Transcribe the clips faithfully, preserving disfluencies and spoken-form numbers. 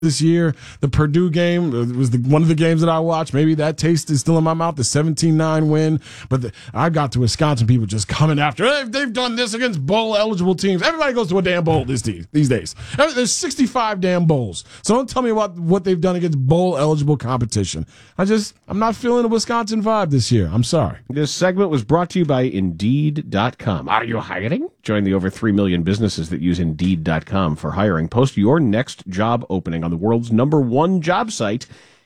this year. The Purdue game was the, one of the games that I watched. Maybe that taste is still in my mouth, the seventeen nine win. But the, I got to Wisconsin people just coming after. Hey, they've done this against bowl-eligible teams. Everybody goes to a damn bowl these, these days. There's sixty-five damn bowls. So don't tell me about what they've done against bowl-eligible competition. I just, I'm not feeling a Wisconsin vibe this year. I'm sorry. This segment was brought to you by Indeed dot com. Are you hiring? Join the over three million businesses that use Indeed dot com for hiring. Post your next job opening on the world's number one job site,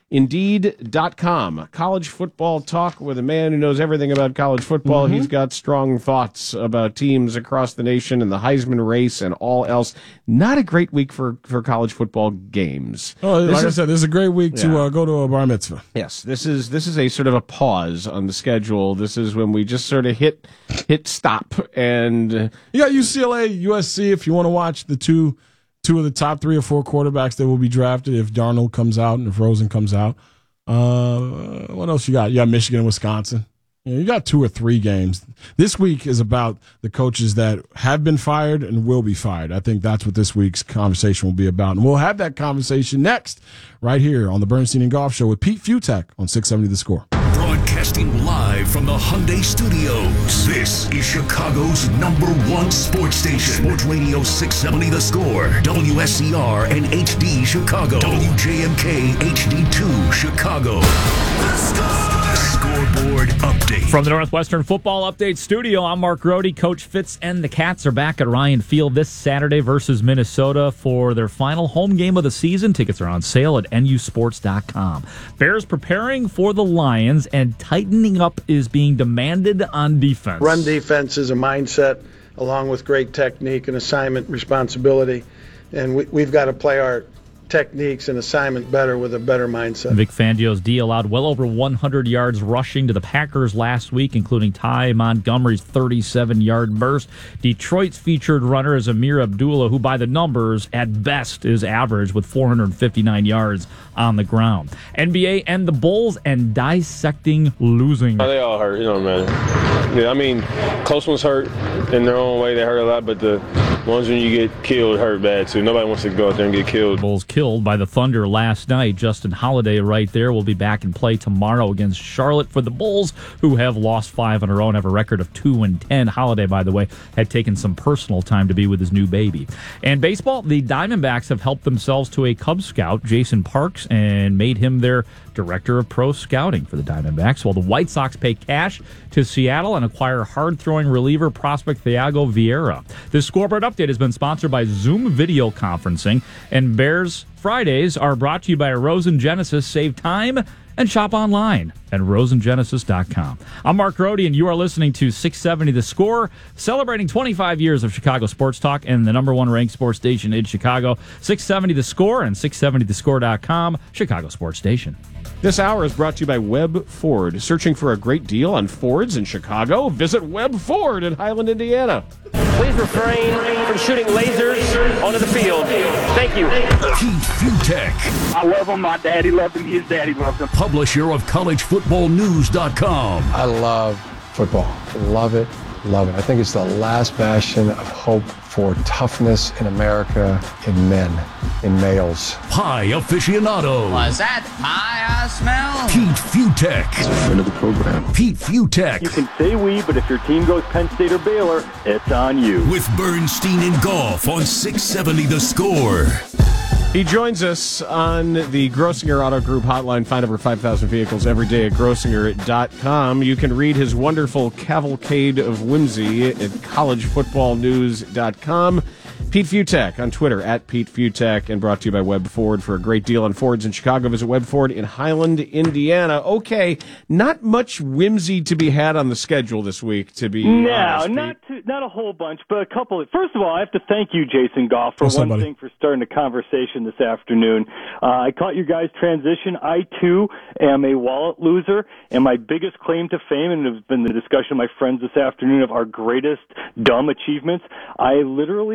Indeed dot com. College football talk with a man who knows everything about college football. Mm-hmm. He's got strong thoughts about teams across the nation and the Heisman race and all else. Not a great week for, for college football games. Oh, like is, I said, this is a great week yeah. to uh, go to a bar mitzvah. Yes, this is this is a sort of a pause on the schedule. This is when we just sort of hit hit stop. And uh, you got U C L A, U S C if you want to watch the two two of the top three or four quarterbacks that will be drafted if Darnold comes out and if Rosen comes out. Uh, what else you got? You got Michigan and Wisconsin. You know, you got two or three games. This week is about the coaches that have been fired and will be fired. I think that's what this week's conversation will be about. And we'll have that conversation next right here on the Bernstein and Golf Show with Pete Futek on six seventy The Score. Broadcasting live from the Hyundai Studios. This is Chicago's number one sports station. Sports Radio six seventy The Score. W S C R and H D Chicago. W J M K H D two Chicago. The Score. Scoreboard update. From the Northwestern Football Update Studio, I'm Mark Grody. Coach Fitz and the Cats are back at Ryan Field this Saturday versus Minnesota for their final home game of the season. Tickets are on sale at N U sports dot com. Bears preparing for the Lions, and tightening up is being demanded on defense. Run defense is a mindset along with great technique and assignment responsibility, and we, we've got to play our techniques and assignment better with a better mindset. Vic Fangio's D allowed well over one hundred yards rushing to the Packers last week, including Ty Montgomery's thirty-seven-yard burst. Detroit's featured runner is Amir Abdullah, who by the numbers at best is average with four hundred fifty-nine yards on the ground. N B A and the Bulls and dissecting losing. Oh, they all hurt, you know, man. Yeah, I mean, close ones hurt in their own way. They hurt a lot, but the ones when you get killed hurt bad, too. Nobody wants to go out there and get killed. Bulls killed by the Thunder last night. Justin Holiday right there will be back in play tomorrow against Charlotte for the Bulls, who have lost five on their own, have a record of two and ten. Holiday, by the way, had taken some personal time to be with his new baby. And baseball, the Diamondbacks have helped themselves to a Cub Scout, Jason Parks, and made him their director of pro scouting for the Diamondbacks, while the White Sox pay cash to Seattle and acquire hard-throwing reliever prospect Thiago Vieira. This scoreboard update has been sponsored by Zoom Video Conferencing, and Bears Fridays are brought to you by Rosen Genesis. Save time and shop online at rosen genesis dot com. I'm Mark Grody, and you are listening to six seventy The Score, celebrating twenty-five years of Chicago sports talk and the number one ranked sports station in Chicago. six seventy The Score and six seventy the score dot com, Chicago sports station. This hour is brought to you by Webb Ford. Searching for a great deal on Fords in Chicago? Visit Webb Ford in Highland, Indiana. Please refrain from shooting lasers onto the field. Thank you. Pete Futek. I love him. My daddy loved him. His daddy loved him. Publisher of college football news dot com. I love football. Love it. Love it. I think it's the last bastion of hope for toughness in America, in men, in males. Pie aficionado. Was that pie I smell? Pete Futek. He's a friend of the program. Pete Futek. You can say we, but if your team goes Penn State or Baylor, it's on you. With Bernstein and Golf on six seventy The Score. He joins us on the Grossinger Auto Group hotline. Find over five thousand vehicles every day at grossinger dot com. You can read his wonderful cavalcade of whimsy at college football news dot com. Pete Futek on Twitter, at Pete Futek, and brought to you by Webb Ford. For a great deal on Fords in Chicago, visit Webb Ford in Highland, Indiana. Okay, not much whimsy to be had on the schedule this week, to be No, honest, not to, not a whole bunch, but a couple. Of, first of all, I have to thank you, Jason Goff, for What's one up, thing, for starting the conversation this afternoon. Uh, I caught you guys transition. I, too, am a wallet loser, and my biggest claim to fame, and it's been the discussion of my friends this afternoon of our greatest dumb achievements, I literally and figuratively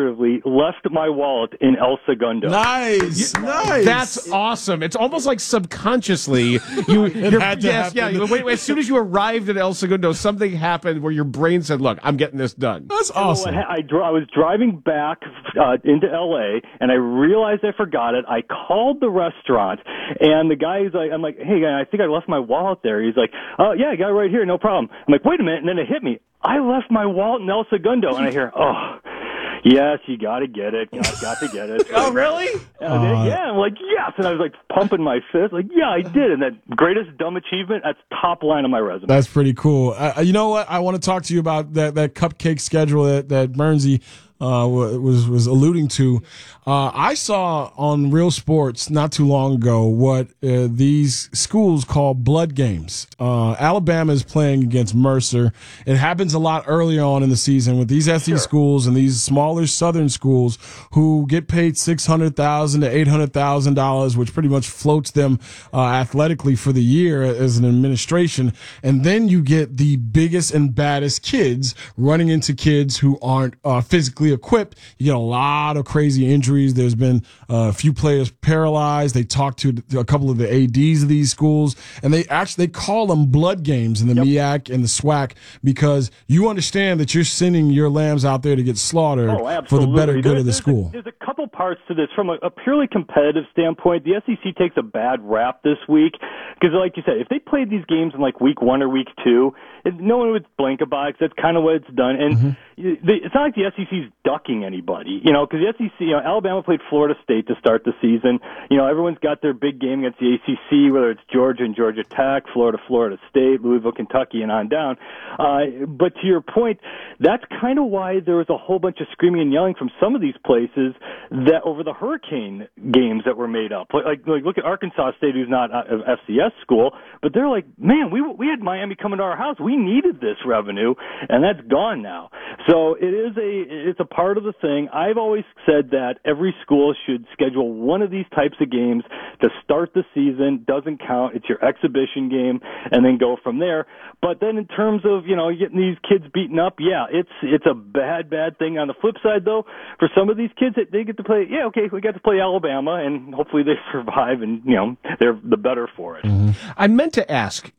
figuratively left my wallet in El Segundo. Nice, nice. That's awesome. It's almost like subconsciously you. you're, had to yes, happen. yeah. Wait, wait, as soon as you arrived at El Segundo, something happened where your brain said, "Look, I'm getting this done." That's awesome. So I, I, dro- I was driving back uh, into L A, and I realized I forgot it. I called the restaurant, and the guy is like, "I'm like, hey, I think I left my wallet there." He's like, "Oh, yeah, I got it right here, no problem." I'm like, "Wait a minute," and then it hit me. I left my wallet in El Segundo, and I hear, "Oh, yes, you got to get it. Got, got to get it." Oh, really? And I did, Uh, yeah, I'm like, yes, and I was like pumping my fist, like, yeah, I did, and that greatest dumb achievement, that's top line on my resume. That's pretty cool. Uh, you know what? I want to talk to you about that, that cupcake schedule that, that Bernsey uh, was was alluding to. Uh, I saw on Real Sports not too long ago what uh, these schools call blood games. Uh, Alabama is playing against Mercer. It happens a lot earlier on in the season with these S E C sure. schools and these smaller Southern schools who get paid six hundred thousand dollars to eight hundred thousand dollars, which pretty much floats them uh, athletically for the year as an administration. And then you get the biggest and baddest kids running into kids who aren't uh, physically equipped. You get a lot of crazy injuries. There's been uh, a few players paralyzed. They talked to a couple of the A Ds of these schools, and they actually they call them blood games in the yep. MEAC and the SWAC because you understand that you're sending your lambs out there to get slaughtered oh, for the better good there's, of the there's school. A, there's a couple parts to this. From a, a purely competitive standpoint, the S E C takes a bad rap this week because, like you said, if they played these games in like week one or week two, it, no one would blink about it. That's kind of what it's done. And mm-hmm. the, it's not like the S E C's ducking anybody, you know, because the S E C, you know, Alabama played Florida State to start the season. You know, everyone's got their big game against the A C C, whether it's Georgia and Georgia Tech, Florida, Florida State, Louisville, Kentucky, and on down. Uh, but to your point, that's kind of why there was a whole bunch of screaming and yelling from some of these places that over the Hurricane games that were made up. Like, like, like look at Arkansas State, who's not an F C S school, but they're like, man, we we had Miami coming to our house. We needed this revenue, and that's gone now. So it is a it's a part of the thing. I've always said that every school should schedule one of these types of games to start the season. Doesn't count. It's your exhibition game, and then go from there. But then in terms of, you know, getting these kids beaten up, yeah, it's it's a bad, bad thing. On the flip side, though, for some of these kids, they get to play, yeah, okay, we got to play Alabama, and hopefully they survive, and, you know, they're the better for it. Mm-hmm. I meant to ask,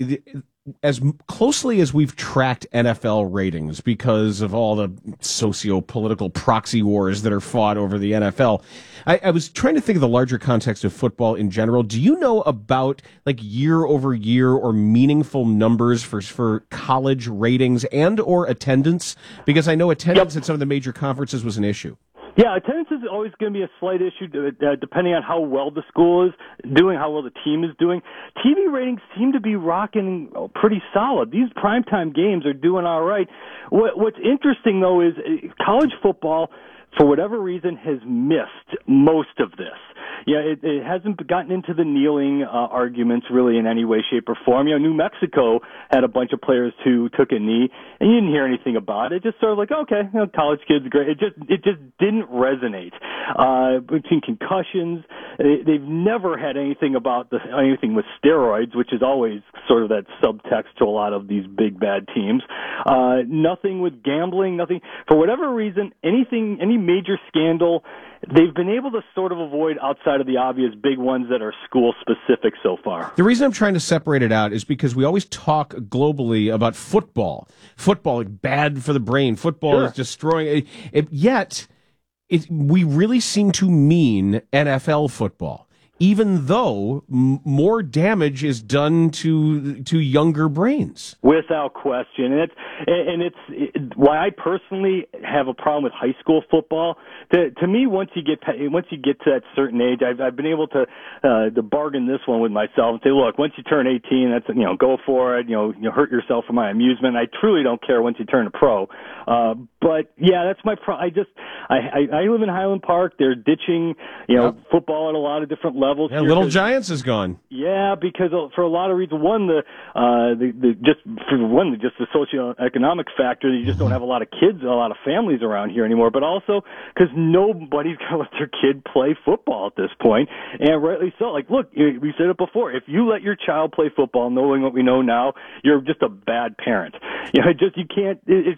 as closely as we've tracked N F L ratings because of all the socio-political proxy wars that are fought over the N F L, I, I was trying to think of the larger context of football in general. Do you know about like year over year or meaningful numbers for for college ratings and or attendance? Because I know attendance yep. at some of the major conferences was an issue. Yeah, attendance is always going to be a slight issue uh, depending on how well the school is doing, how well the team is doing. T V ratings seem to be rocking pretty solid. These primetime games are doing all right. What, what's interesting, though, is college football, for whatever reason, has missed most of this. Yeah, it, it hasn't gotten into the kneeling uh, arguments really in any way, shape, or form. You know, New Mexico had a bunch of players who took a knee, and you didn't hear anything about it. It just sort of like, okay, you know, college kids, great. It just it just didn't resonate uh, between concussions. They, they've never had anything about the, anything with steroids, which is always sort of that subtext to a lot of these big bad teams. Uh, nothing with gambling. Nothing for whatever reason. Anything, any major scandal, they've been able to sort of avoid outside of the obvious big ones that are school-specific so far. The reason I'm trying to separate it out is because we always talk globally about football. Football is bad for the brain. Football sure. is destroying it. it yet, it, we really seem to mean N F L football, even though m- more damage is done to to younger brains. Without question. And it's, and it's it, why I personally have a problem with high school football. To, to me, once you get once you get to that certain age, I've, I've been able to uh, to bargain this one with myself and say, look, once you turn eighteen, that's you know, go for it. You know, you hurt yourself for my amusement. I truly don't care once you turn a pro. Uh, but yeah, that's my pro. I just I, I, I live in Highland Park. They're ditching you know yep. football at a lot of different levels. Yeah, Little Giants is gone. Yeah, because for a lot of reasons. One, the uh, the, the just for one, just the socioeconomic factor. You just don't have a lot of kids, a lot of families around here anymore. But also because nobody's going to let their kid play football at this point, and rightly so. Like, look, we said it before. If you let your child play football, knowing what we know now, you're just a bad parent. You know, it just you can't. It's just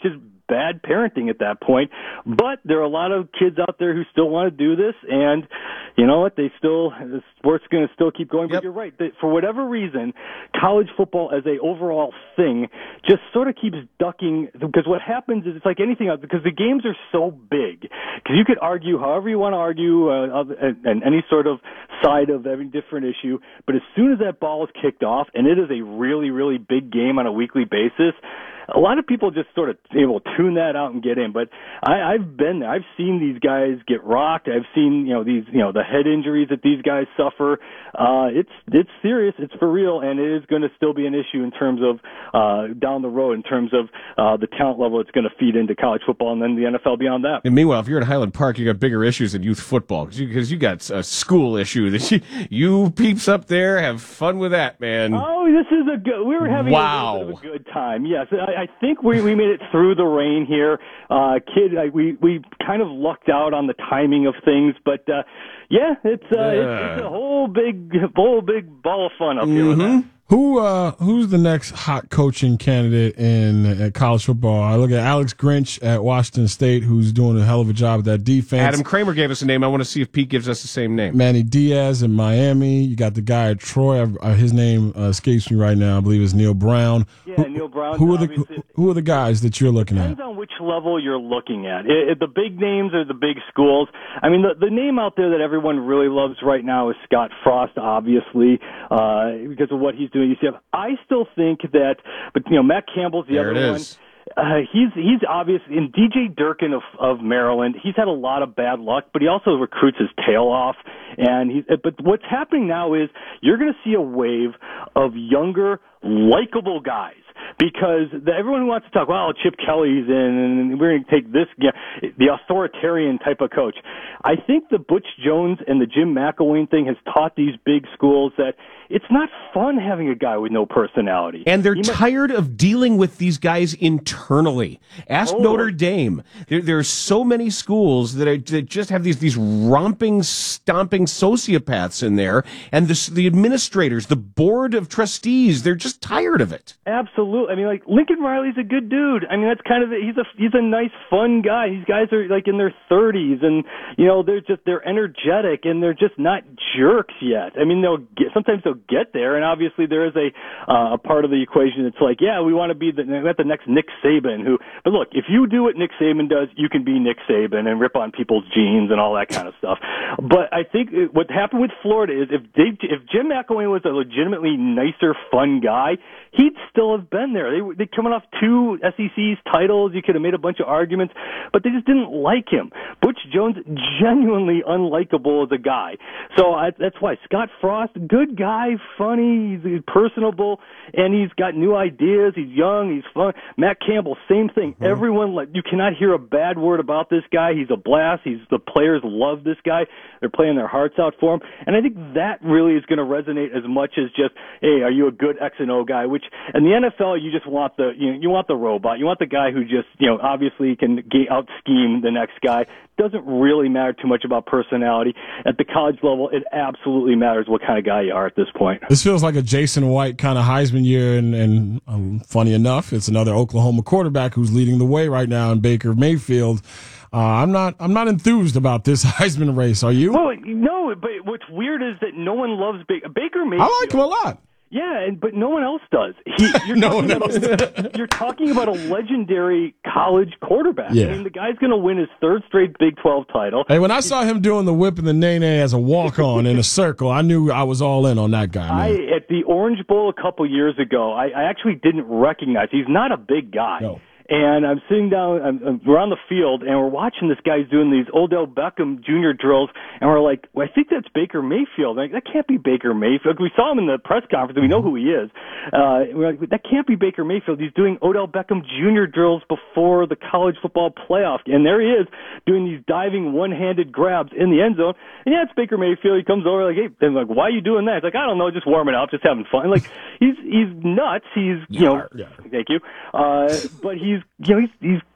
bad parenting at that point. But there are a lot of kids out there who still want to do this, and you know what? They still the sport's going to still keep going. But Yep. you're right. That for whatever reason, college football as a overall thing just sort of keeps ducking. Because what happens is it's like anything else. Because the games are so big. Because you could argue however you want to argue, uh, and any sort of side of every different issue. But as soon as that ball is kicked off, and it is a really, really big game on a weekly basis, a lot of people just sort of able to tune that out and get in. But I, I've been there. I've seen these guys get rocked. I've seen, you know, these, you know, the head injuries that these guys suffer. Uh, it's, it's serious. It's for real. And it is going to still be an issue in terms of, uh, down the road in terms of, uh, the talent level it's going to feed into college football and then the N F L beyond that. And meanwhile, if you're at Highland Park, you got bigger issues than youth football because you, 'cause you got a school issue that you, you peeps up there have fun with that, man. Oh, this is a good. We were having Wow. a little bit of a good time. Yes, I, I think we we made it through the rain here. Uh, kid, I, we we kind of lucked out on the timing of things, but uh, yeah, it's, uh, Yeah. it's it's a whole big whole big ball of fun up here with that. Who uh who's the next hot coaching candidate in uh, college football? I look at Alex Grinch at Washington State, who's doing a hell of a job with that defense. Adam Kramer gave us a name. I want to see if Pete gives us the same name. Manny Diaz in Miami. You got the guy at Troy. Uh, his name uh, escapes me right now. I believe it's Neil Brown. Yeah, who, Neil Brown. Who are the obviously- who, who are the guys that you're looking at? Depends on which level you're looking at. It, it, the big names are the big schools. I mean, the, the name out there that everyone really loves right now is Scott Frost, obviously, uh, because of what he's doing at U C F. I still think that, but you know, Matt Campbell's the There other it one. is. Uh, he's he's obvious, and D J Durkin of of Maryland. He's had a lot of bad luck, but he also recruits his tail off. And he's but what's happening now is you're going to see a wave of younger, likable guys. Because the, everyone who wants to talk, well, Chip Kelly's in, and we're going to take this, you know, the authoritarian type of coach. I think the Butch Jones and the Jim McElwain thing has taught these big schools that it's not fun having a guy with no personality. And they're He might- tired of dealing with these guys internally. Ask Oh. Notre Dame. There, there are so many schools that, are, that just have these these romping, stomping sociopaths in there, and the, the administrators, the board of trustees, they're just tired of it. Absolutely. I mean, like, Lincoln Riley's a good dude. I mean, that's kind of, he's a, he's a nice, fun guy. These guys are, like, in their thirties, and, you know, they're just, they're energetic, and they're just not jerks yet. I mean, they'll get, sometimes they'll get there, and obviously there is a, uh, a part of the equation that's like, yeah, we want to be the, we want the next Nick Saban, who, but look, if you do what Nick Saban does, you can be Nick Saban and rip on people's jeans and all that kind of stuff. But I think it, what happened with Florida is if they, if Jim McElwain was a legitimately nicer, fun guy, he'd still have been there. They they coming off two S E C's titles. You could have made a bunch of arguments, but they just didn't like him. Butch Jones, genuinely unlikable as a guy. So I, that's why Scott Frost, good guy, funny, he's, he's personable, and he's got new ideas. He's young, he's fun. Matt Campbell, same thing. Mm-hmm. Everyone, like, you cannot hear a bad word about this guy. He's a blast. He's the players love this guy. They're playing their hearts out for him, and I think that really is going to resonate as much as just, hey, are you a good X and O guy? Which in the N F L, you just want the you know, you want the robot. You want the guy who just you know obviously can out scheme the next guy. Doesn't really matter too much about personality. At the college level, it absolutely matters what kind of guy you are at this point. This feels like a Jason White kind of Heisman year, and, and um, funny enough, it's another Oklahoma quarterback who's leading the way right now in Baker Mayfield. Uh, I'm not. I'm not enthused about this Heisman race. Are you? Well, no, but what's weird is that no one loves Baker. Baker Mayfield. I like him a lot. Yeah, and, but no one else does. He, you're, no talking one about a, you're talking about a legendary college quarterback. Yeah. I mean, the guy's going to win his third straight Big twelve title. Hey, when I saw him doing the whip and the nay-nay as a walk-on in a circle, I knew I was all in on that guy, man. I, at the Orange Bowl a couple years ago, I, I actually didn't recognize. He's not a big guy. No. And I'm sitting down, I'm, I'm, we're on the field, and we're watching this guy doing these Odell Beckham Junior drills, and we're like, well, I think that's Baker Mayfield. Like, that can't be Baker Mayfield. We saw him in the press conference, and we know who he is. Uh, we're like, that can't be Baker Mayfield. He's doing Odell Beckham Junior drills before the college football playoff. And there he is, doing these diving one-handed grabs in the end zone. And yeah, it's Baker Mayfield. He comes over like, hey, and like, why are you doing that? He's like, I don't know, just warming up, just having fun. Like, he's he's nuts. He's, you know, Yeah. thank you. Uh, but he's, you know, he's, he's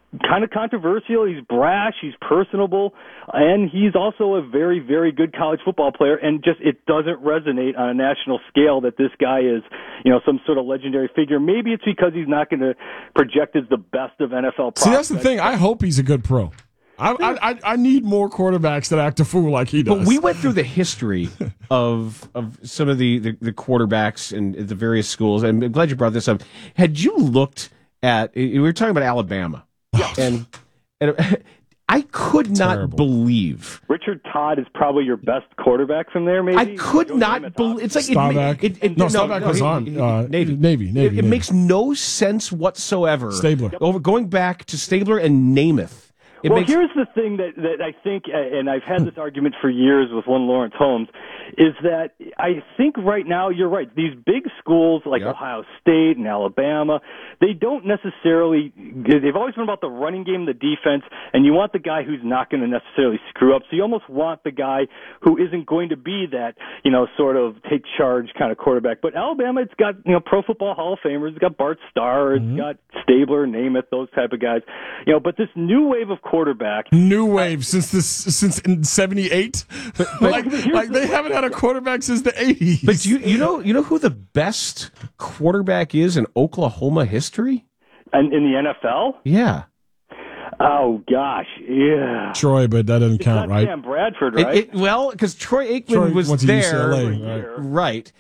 kind of controversial. He's brash. He's personable. And he's also a very, very good college football player. And just it doesn't resonate on a national scale that this guy is, you know, some sort of legendary figure. Maybe it's because he's not going to project as the best of N F L prospects. See, that's the thing. I hope he's a good pro. I, I I need more quarterbacks that act a fool like he does. But we went through the history of of some of the, the, the quarterbacks in the various schools, and I'm glad you brought this up. Had you looked at, we were talking about Alabama, and, and I could not Terrible. believe. Richard Todd is probably your best quarterback from there, maybe? I could not believe. It's like Staubach. It, it, it, no, no, Staubach no, was he- on he- uh, Navy. Navy. Navy. It, Navy. it makes no sense whatsoever. Stabler. Over going back to Stabler and Namath. It well, makes, here's the thing that, that I think, and I've had this argument for years with one Lawrence Holmes, is that I think right now, you're right, these big schools like Yep. Ohio State and Alabama, they don't necessarily, they've always been about the running game, the defense, and you want the guy who's not going to necessarily screw up. So you almost want the guy who isn't going to be that, you know, sort of take charge kind of quarterback. But Alabama, it's got, you know, Pro Football Hall of Famers, it's got Bart Starr, it's Mm-hmm. got Stabler, Namath, those type of guys. You know, but this new wave of quarterback, New wave since this since in seventy-eight. like like they haven't had a quarterback since the eighties. but you you know you know who the best quarterback is in Oklahoma history? and in the N F L, Yeah. oh gosh, yeah. Troy, but that doesn't It's count, not right? Sam Bradford, It- right? it- well, because Troy Aikman Troy was went to there, U C L A, right. right?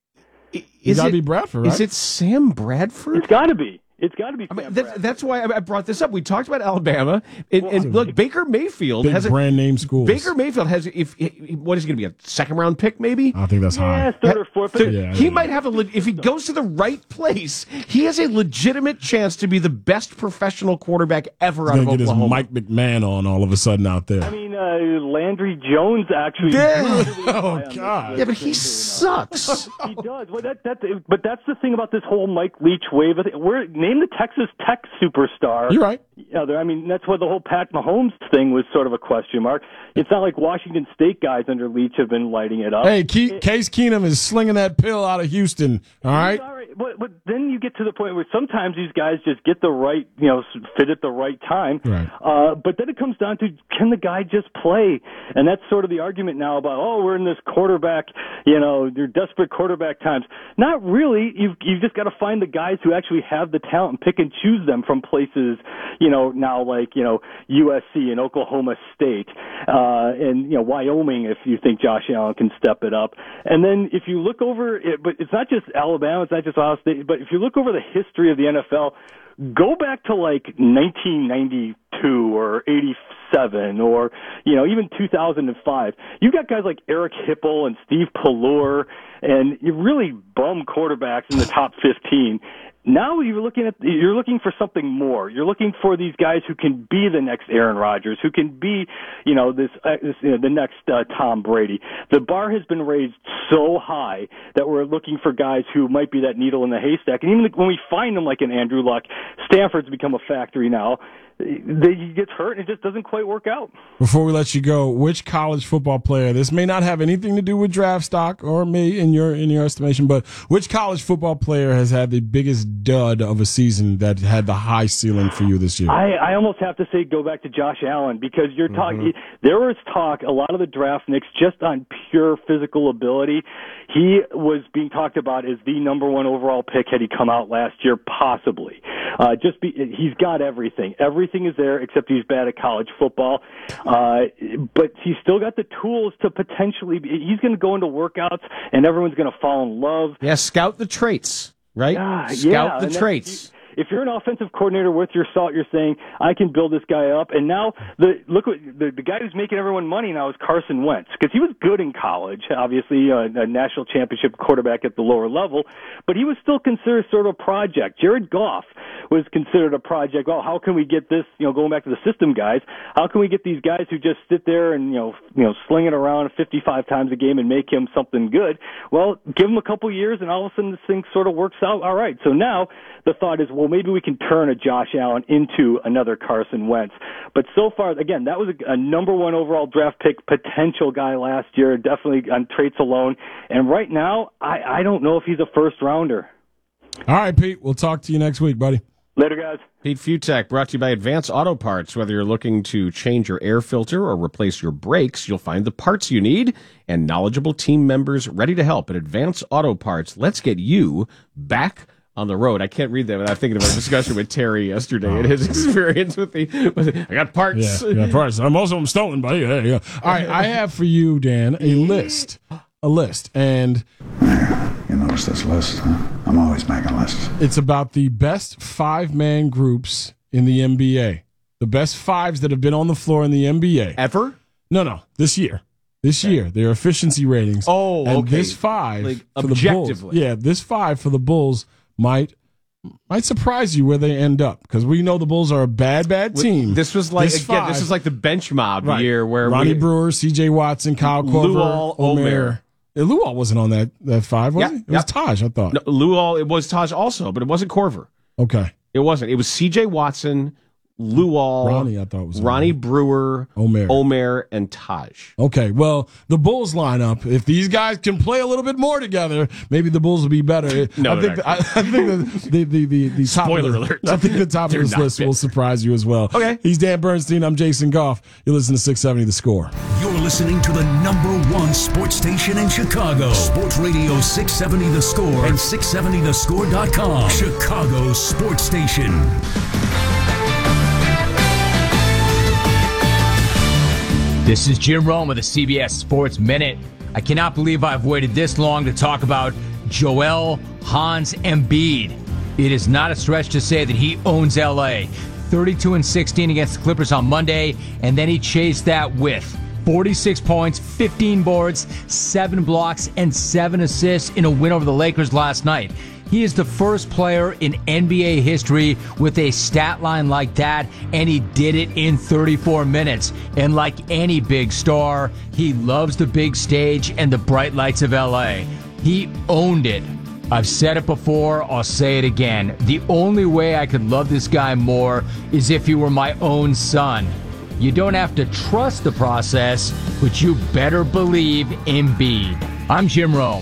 I- You Is gotta it, be Bradford, right? Is it Sam Bradford? It's got to be. It's got to be. I Sam mean, that, Bradford. that's why I I brought this up. We talked about Alabama, and, and look, Baker Mayfield Big has a, brand name schools. Baker Mayfield has if what is he going to be, a second round pick maybe? I think that's yeah, high. third or fourth. So Yeah, he yeah. might have a le- if he goes to the right place, he has a legitimate chance to be the best professional quarterback ever He's out of gonna get his Oklahoma. Mike McMahon on all of a sudden out there. I mean, uh, Landry Jones actually. Yeah. really high Oh, on this God. list. Yeah, but he sucks. He does. Well, that, that, but that's the thing about this whole Mike Leach wave. I think- We're name the Texas Tech superstar. You're right. Yeah, there- I mean, that's why the whole Pat Mahomes thing was sort of a question mark. It's not like Washington State guys under Leach have been lighting it up. Hey, Ke- Case Keenum is slinging that pill out of Houston. All right. All right. But, but then you get to the point where sometimes these guys just get the right, you know, fit at the right time. Right. Uh, but then it comes down to, can the guy just play? And that's sort of the argument now about, oh, we're in this quarterback, you know, they're desperate quarterback times. Not really. You've, you've just got to find the guys who actually have the talent and pick and choose them from places, you know, now like, you know, U S C and Oklahoma State, uh, and, you know, Wyoming, if you think Josh Allen can step it up. And then if you look over it, but it's not just Alabama, it's not just Ohio State, but if you look over the history of the N F L, go back to like nineteen ninety-two or eighty-seven or, you know, even two thousand five. You got guys like Eric Hipple and Steve Pallure and you really bum quarterbacks in the top fifteen. Now you're looking at you're looking for something more. You're looking for these guys who can be the next Aaron Rodgers, who can be, you know, this, uh, this you know, the next uh, Tom Brady. The bar has been raised so high that we're looking for guys who might be that needle in the haystack. And even when we find them, like an Andrew Luck, Stanford's become a factory now. They, he gets hurt and it just doesn't quite work out. Before we let you go, which college football player, this may not have anything to do with draft stock or me in your in your estimation, but which college football player has had the biggest dud of a season that had the high ceiling for you this year? I, I almost have to say go back to Josh Allen because you're talking. Mm-hmm. There was talk a lot of the draft nicks just on pure physical ability. He was being talked about as the number one overall pick had he come out last year, possibly. Uh, just be, he's got everything. Everything is there except he's bad at college football. Uh, but he's still got the tools to potentially. Be, he's going to go into workouts and everyone's going to fall in love. Yeah, scout the traits, right? Yeah, scout yeah, the traits. If you're an offensive coordinator worth your salt, you're saying, I can build this guy up. And now, the look what the, the guy who's making everyone money now is Carson Wentz, because he was good in college, obviously a, a national championship quarterback at the lower level, but he was still considered sort of a project. Jared Goff was considered a project. Well, how can we get this, you know, going back to the system guys, how can we get these guys who just sit there and, you know, you know, sling it around fifty-five times a game and make him something good? Well, give him a couple years and all of a sudden this thing sort of works out all right. So now the thought is, well, maybe we can turn a Josh Allen into another Carson Wentz. But so far, again, that was a, a number one overall draft pick potential guy last year, definitely on traits alone. And right now, I, I don't know if he's a first rounder. All right, Pete, we'll talk to you next week, buddy. Later, guys. Pete Futek, brought to you by Advance Auto Parts. Whether you're looking to change your air filter or replace your brakes, you'll find the parts you need and knowledgeable team members ready to help at Advance Auto Parts. Let's get you back on the road. I can't read that without thinking of our discussion with Terry yesterday and his experience with the, with the I got parts. Yeah, I got parts. Most of them stolen, buddy. Yeah, yeah. All right, I have for you, Dan, a list. A list. And you notice this list, huh? I'm always making lists. It's about the best five-man groups in the N B A. The best fives that have been on the floor in the N B A. Ever? No, no. This year. This okay. year. Their efficiency ratings. Oh, and okay. this five like, for the Bulls. objectively. Yeah, this five for the Bulls might might surprise you where they end up, because we know the Bulls are a bad, bad team. This was like this again, five, this is like the bench mob right. year where Ronnie we, Brewer, C J Watson, Kyle Korver, Luol, Omer. Omer. Yeah, Luol wasn't on that, that five, was yep, he? It yep. was Taj, I thought. No, Luol, it was Taj also, but it wasn't Korver. Okay. It wasn't. It was C J Watson, Luol, Ronnie, I thought was Ronnie Omer. Brewer, Omer. Omer, and Taj. Okay, well, the Bulls lineup, if these guys can play a little bit more together, maybe the Bulls will be better. No, I think the, I, I think the the the, the, the top Spoiler of the, alert. I think the top of They're this not list better. will surprise you as well. Okay. He's Dan Bernstein. I'm Jason Goff. You're listening to six seventy The Score. You're listening to the number one sports station in Chicago. Sports Radio six seventy The Score and six seventy the score dot com. Chicago's sports station. This is Jim Rome with the C B S Sports Minute. I cannot believe I've waited this long to talk about Joel Hans Embiid. It is not a stretch to say that he owns L A. thirty-two and sixteen against the Clippers on Monday, and then he chased that with forty-six points, fifteen boards, seven blocks, and seven assists in a win over the Lakers last night. He is the first player in N B A history with a stat line like that, and he did it in thirty-four minutes. And like any big star, he loves the big stage and the bright lights of L A. He owned it. I've said it before, I'll say it again. The only way I could love this guy more is if he were my own son. You don't have to trust the process, but you better believe Embiid. I'm Jim Rome.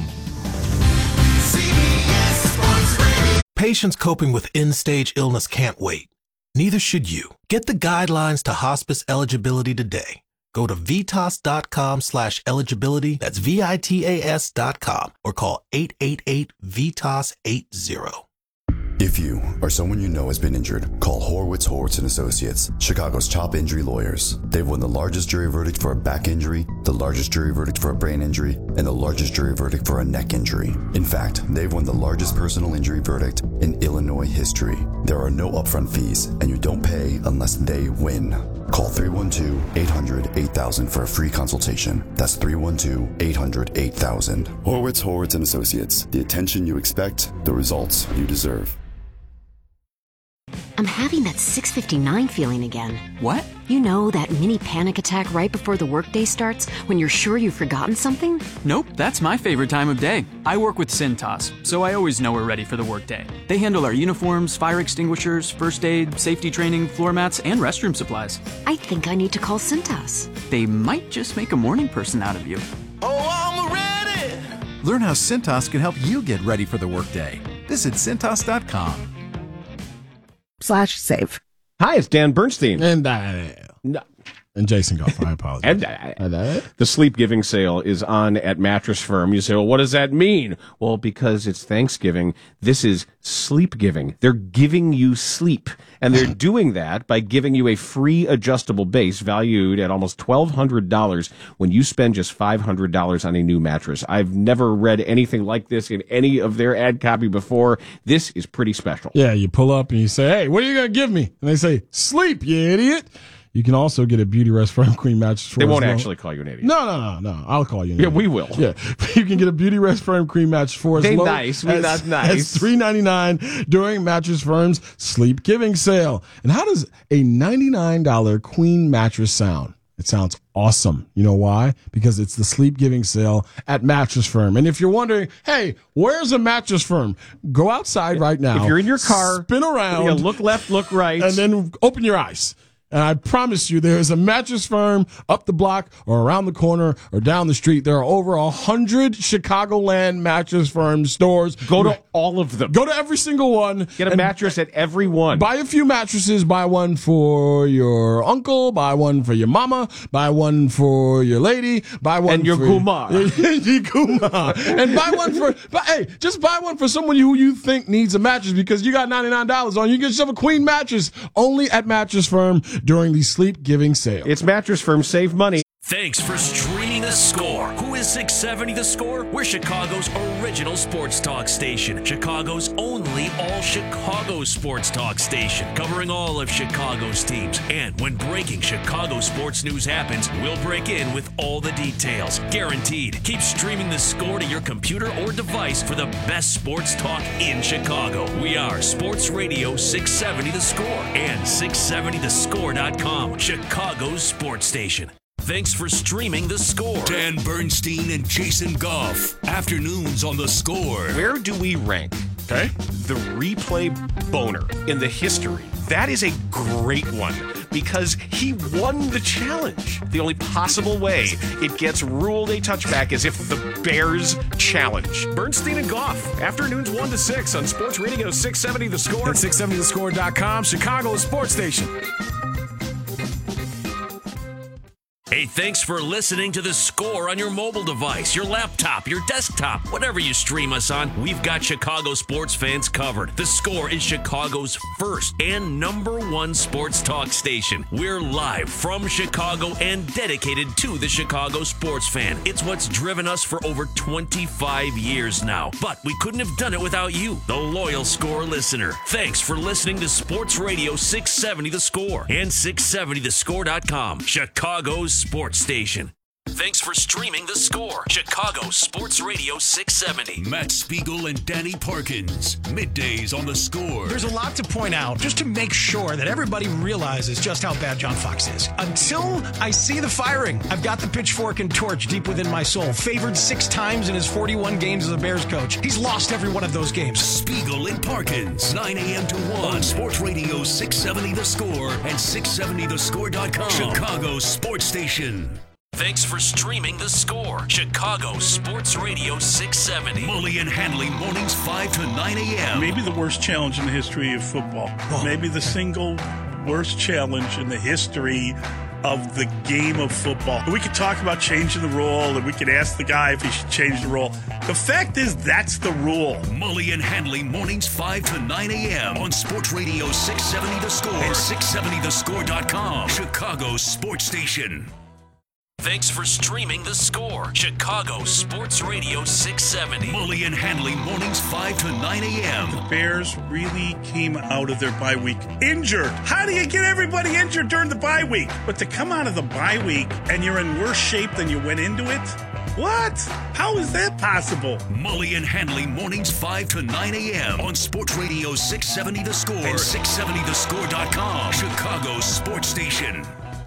Patients coping with end-stage illness can't wait. Neither should you. Get the guidelines to hospice eligibility today. Go to vitas.com slash eligibility. That's V-I-T-A-S dot com or call eight eight eight, V I T A S eight zero. If you or someone you know has been injured, call Horwitz, Horwitz and Associates, Chicago's top injury lawyers. They've won the largest jury verdict for a back injury, the largest jury verdict for a brain injury, and the largest jury verdict for a neck injury. In fact, they've won the largest personal injury verdict in Illinois history. There are no upfront fees, and you don't pay unless they win. Call three one two, eight hundred, eight thousand for a free consultation. That's three one two, eight hundred, eight thousand. Horwitz, Horwitz and Associates. The attention you expect, the results you deserve. I'm having that six fifty-nine feeling again. What? You know, that mini panic attack right before the workday starts when you're sure you've forgotten something? Nope, that's my favorite time of day. I work with Cintas, so I always know we're ready for the workday. They handle our uniforms, fire extinguishers, first aid, safety training, floor mats, and restroom supplies. I think I need to call Cintas. They might just make a morning person out of you. Oh, I'm ready! Learn how Cintas can help you get ready for the workday. Visit Cintas dot com. Slash save. Hi, it's Dan Bernstein. And uh, no. and Jason Goff. I apologize. and, uh, the sleep giving sale is on at Mattress Firm. You say, well, what does that mean? Well, because it's Thanksgiving, this is sleep giving. They're giving you sleep. And they're doing that by giving you a free adjustable base valued at almost twelve hundred dollars when you spend just five hundred dollars on a new mattress. I've never read anything like this in any of their ad copy before. This is pretty special. Yeah, you pull up and you say, hey, what are you going to give me? And they say, sleep, you idiot. You can also get a Beauty Rest Firm Queen mattress for They won't as actually call you an idiot. No, no, no, no. I'll call you an Yeah, idiot. we will. Yeah. You can get a Beauty Rest Firm Queen mattress for as They low nice. We as, not nice. as three ninety-nine during Mattress Firm's Sleep Giving Sale. And how does a ninety-nine dollars Queen mattress sound? It sounds awesome. You know why? Because it's the Sleep Giving Sale at Mattress Firm. And if you're wondering, hey, where's a Mattress Firm? Go outside right now. If you're in your car, spin around. Yeah, look left, look right. And then open your eyes. And I promise you, there is a Mattress Firm up the block or around the corner or down the street. There are over a hundred Chicagoland Mattress Firm stores. Go to all of them. Go to every single one. Get a mattress at every one. Buy a few mattresses. Buy one for your uncle. Buy one for your mama. Buy one for your lady. Buy one and your for guma. your guma. And buy one for. But hey, just buy one for someone who you think needs a mattress because you got ninety-nine dollars on. You get yourself a queen mattress only at Mattress Firm during the sleep giving sale. It's Mattress Firm. Save money. Thanks for streaming The Score. Who is six seventy The Score? We're Chicago's original sports talk station. Chicago's only all-Chicago sports talk station. Covering all of Chicago's teams. And when breaking Chicago sports news happens, we'll break in with all the details. Guaranteed. Keep streaming The Score to your computer or device for the best sports talk in Chicago. We are Sports Radio six seventy The Score and six seventy the score dot com. Chicago's sports station. Thanks for streaming The Score. Dan Bernstein and Jason Goff. Afternoons on The Score. Where do we rank, okay, the replay boner in the history? That is a great one because he won the challenge. The only possible way it gets ruled a touchback is if the Bears challenge. Bernstein and Goff. Afternoons one to six on Sports Radio six seventy The Score. At six seventy the score dot com, Chicago's sports station. Hey, thanks for listening to The Score on your mobile device, your laptop, your desktop, whatever you stream us on. We've got Chicago sports fans covered. The Score is Chicago's first and number one sports talk station. We're live from Chicago and dedicated to the Chicago sports fan. It's what's driven us for over twenty-five years now. But we couldn't have done it without you, the loyal Score listener. Thanks for listening to Sports Radio six seventy The Score and six seventy the score dot com, Chicago's sports station. Thanks for streaming The Score. Chicago Sports Radio six seventy. Matt Spiegel and Danny Parkins. Middays on The Score. There's a lot to point out just to make sure that everybody realizes just how bad John Fox is. Until I see the firing, I've got the pitchfork and torch deep within my soul. Favored six times in his forty-one games as a Bears coach. He's lost every one of those games. Spiegel and Parkins. nine a.m. to one on Sports Radio six seventy The Score and six seventy the score dot com. Chicago Sports Station. Thanks for streaming The Score. Chicago Sports Radio six seventy. Mully and Hanley mornings five to nine a.m. Maybe the worst challenge in the history of football. Oh. Maybe the single worst challenge in the history of the game of football. We could talk about changing the rule, and we could ask the guy if he should change the rule. The fact is, that's the rule. Mully and Hanley mornings five to nine a.m. on Sports Radio six seventy The Score and six seventy the score dot com. Chicago Sports Station. Thanks for streaming The Score. Chicago Sports Radio six seventy. Mully and Hanley mornings five to nine a.m. The Bears really came out of their bye week injured. How do you get everybody injured during the bye week? But to come out of the bye week and you're in worse shape than you went into it? What? How is that possible? Mully and Hanley mornings five to nine a.m. on Sports Radio six seventy The Score and six seventy the score dot com. Chicago Sports Station.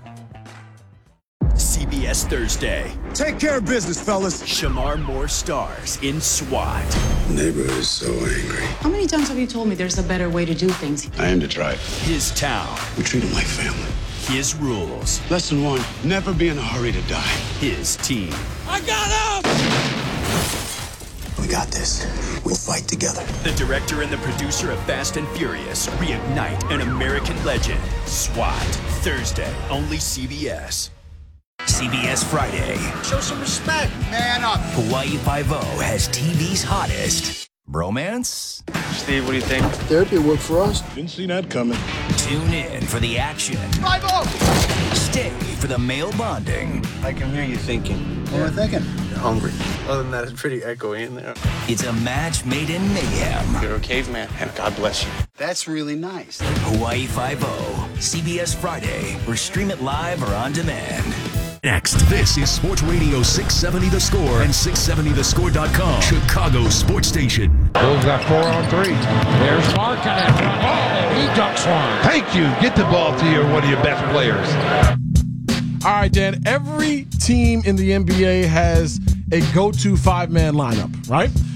C B S Thursday. Take care of business, fellas. Shamar Moore stars in SWAT. The neighborhood is so angry. How many times have you told me there's a better way to do things? I aim to try it. His town. We treat them like family. His rules. Lesson one, never be in a hurry to die. His team. I got him! We got this. We'll fight together. The director and the producer of Fast and Furious reignite an American legend. SWAT. Thursday, only C B S. C B S Friday. Show some respect. Man up. Hawaii Five-O has T V's hottest bromance. Steve, what do you think? Therapy worked for us. Didn't see that coming. Tune in for the action. Five-O! Stay for the male bonding. I can hear you thinking. What am I thinking? You're hungry. Other than that, it's pretty echoey in there. It's a match made in mayhem. You're a caveman, and God bless you. That's really nice. Hawaii Five-O. C B S Friday, or stream it live or on demand. Next, this is Sports Radio six seventy The Score and six seventy the score dot com. Chicago Sports Station. Bills got four on three. There's Markkanen. Oh, he ducks one. Thank you. Get the ball to your one of your best players. All right, Dan. Every team in the N B A has a go-to five-man lineup, right?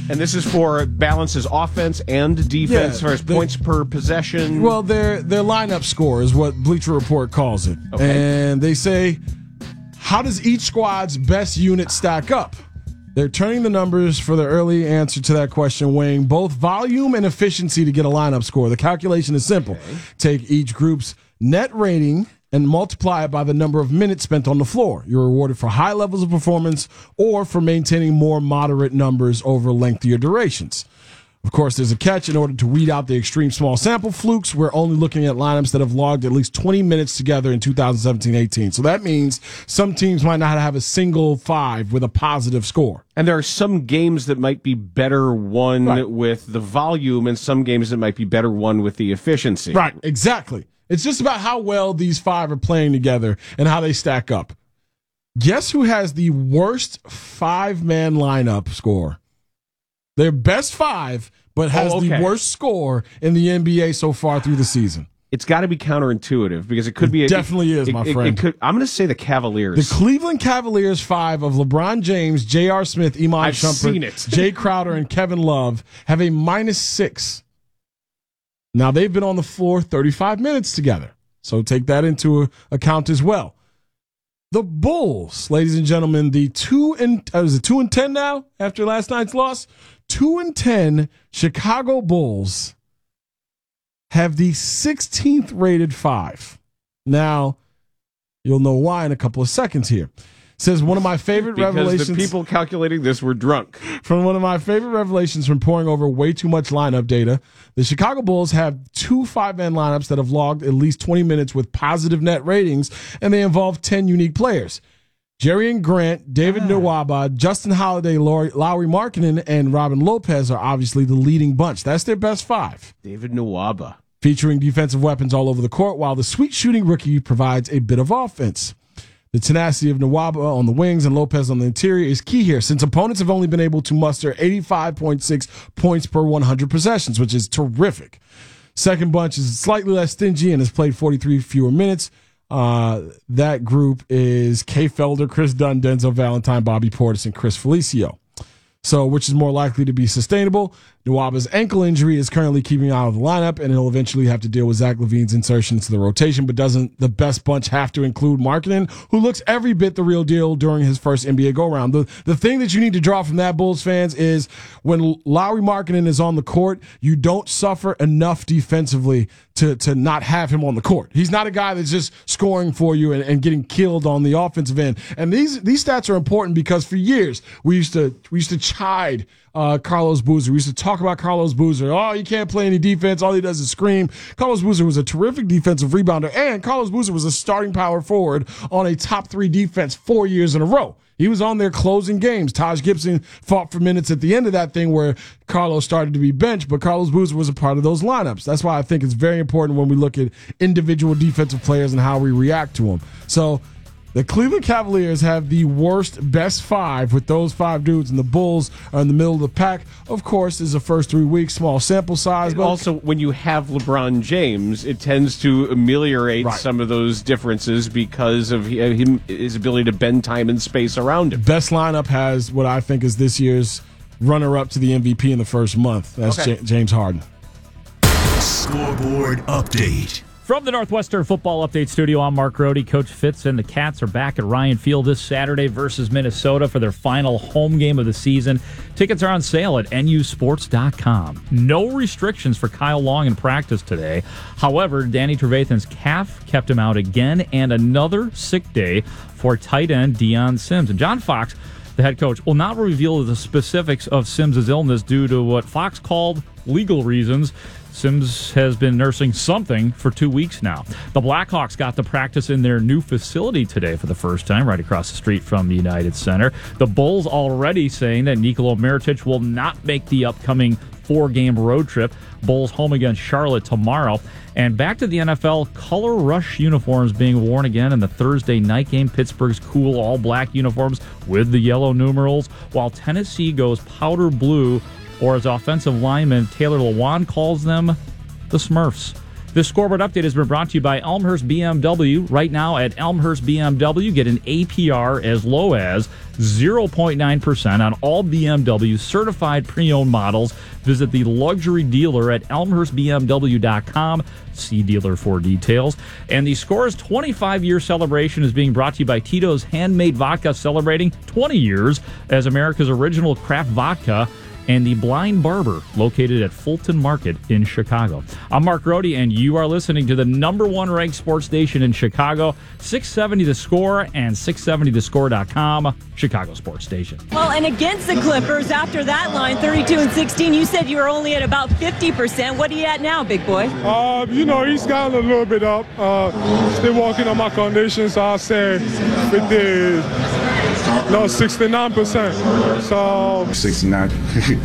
And this is for balances offense and defense Yeah, as far as they- points per possession. Well, their their lineup score is what Bleacher Report calls it. Okay. And they say, how does each squad's best unit stack up? They're turning the numbers for the early answer to that question, weighing both volume and efficiency to get a lineup score. The calculation is simple. Okay. Take each group's net rating and multiply it by the number of minutes spent on the floor. You're rewarded for high levels of performance or for maintaining more moderate numbers over lengthier durations. Of course, there's a catch. In order to weed out the extreme small sample flukes, we're only looking at lineups that have logged at least twenty minutes together in two thousand seventeen eighteen. So that means some teams might not have a single five with a positive score. And there are some games that might be better won right. with the volume and some games that might be better won with the efficiency. Right, exactly. It's just about how well these five are playing together and how they stack up. Guess who has the worst five-man lineup score? Their best five, but has oh, okay. the worst score in the N B A so far through the season. It's got to be counterintuitive because it could it be. A, definitely is, it, my it, friend. It could, I'm going to say the Cavaliers. The Cleveland Cavaliers five of LeBron James, J R. Smith, Iman I've Shumpert, seen it. Jay Crowder, and Kevin Love have a minus six. Now, they've been on the floor thirty-five minutes together, so take that into account as well. The Bulls, ladies and gentlemen, the two and uh, is it two and ten now after last night's loss? Two and ten Chicago Bulls have the sixteenth rated five. Now, you'll know why in a couple of seconds here. It says one of my favorite because revelations. The people calculating this were drunk. From one of my favorite revelations from pouring over way too much lineup data, the Chicago Bulls have two five-man lineups that have logged at least twenty minutes with positive net ratings, and they involve ten unique players. Jerry Grant, David ah. Nwaba, Justin Holiday, Lowry, Lowry Markkanen, and Robin Lopez are obviously the leading bunch. That's their best five. David Nwaba. Featuring defensive weapons all over the court, while the sweet shooting rookie provides a bit of offense. The tenacity of Nwaba on the wings and Lopez on the interior is key here, since opponents have only been able to muster eighty-five point six points per one hundred possessions, which is terrific. Second bunch is slightly less stingy and has played forty-three fewer minutes. Uh, that group is Kay Felder, Chris Dunn, Denzel Valentine, Bobby Portis, and Chris Felicio. So, which is more likely to be sustainable? Nwaba's ankle injury is currently keeping him out of the lineup, and he'll eventually have to deal with Zach LaVine's insertion into the rotation. But doesn't the best bunch have to include Markkanen, who looks every bit the real deal during his first N B A go-round? The, the thing that you need to draw from that, Bulls fans, is when Lowry Markkanen is on the court, you don't suffer enough defensively to, to not have him on the court. He's not a guy that's just scoring for you and, and getting killed on the offensive end. And these these stats are important because for years we used to we used to chide Uh, Carlos Boozer. We used to talk about Carlos Boozer. Oh, he can't play any defense. All he does is scream. Carlos Boozer was a terrific defensive rebounder, and Carlos Boozer was a starting power forward on a top three defense four years in a row. He was on there closing games. Taj Gibson fought for minutes at the end of that thing where Carlos started to be benched, but Carlos Boozer was a part of those lineups. That's why I think it's very important when we look at individual defensive players and how we react to them. So, the Cleveland Cavaliers have the worst best five with those five dudes, and the Bulls are in the middle of the pack. Of course, this is the first three weeks, small sample size. And but also, when you have LeBron James, it tends to ameliorate right. some of those differences because of him, his ability to bend time and space around him. Best lineup has what I think is this year's runner-up to the M V P in the first month. That's okay. J- James Harden. Scoreboard update. From the Northwestern Football Update Studio, I'm Mark Rohde. Coach Fitz and the Cats are back at Ryan Field this Saturday versus Minnesota for their final home game of the season. Tickets are on sale at N U sports dot com. No restrictions for Kyle Long in practice today. However, Danny Trevathan's calf kept him out again, and another sick day for tight end Deion Sims. And John Fox, the head coach, will not reveal the specifics of Sims' illness due to what Fox called legal reasons. Sims has been nursing something for two weeks now. The Blackhawks got to practice in their new facility today for the first time, right across the street from the United Center. The Bulls already saying that Nikola Mirotic will not make the upcoming four-game road trip. Bulls home against Charlotte tomorrow. And back to the N F L, color rush uniforms being worn again in the Thursday night game. Pittsburgh's cool all-black uniforms with the yellow numerals, while Tennessee goes powder blue, or as offensive lineman Taylor Lewan calls them, the Smurfs. This scoreboard update has been brought to you by Elmhurst B M W. Right now at Elmhurst B M W, get an A P R as low as zero point nine percent on all B M W certified pre-owned models. Visit the luxury dealer at elmhurst b m w dot com. See dealer for details. And the Scores twenty-five-year celebration is being brought to you by Tito's Handmade Vodka, celebrating twenty years as America's original craft vodka, and the Blind Barber, located at Fulton Market in Chicago. I'm Mark Rohde, and you are listening to the number one ranked sports station in Chicago, six seventy The Score and six seventy the score dot com, Chicago sports station. Well, and against the Clippers, after that line, thirty-two and sixteen, you said you were only at about fifty percent. What are you at now, big boy? Uh, you know, he's gotten a little bit up. Uh, still working on my condition, so I'll say fifty. No, sixty-nine percent. So sixty-nine. Hey,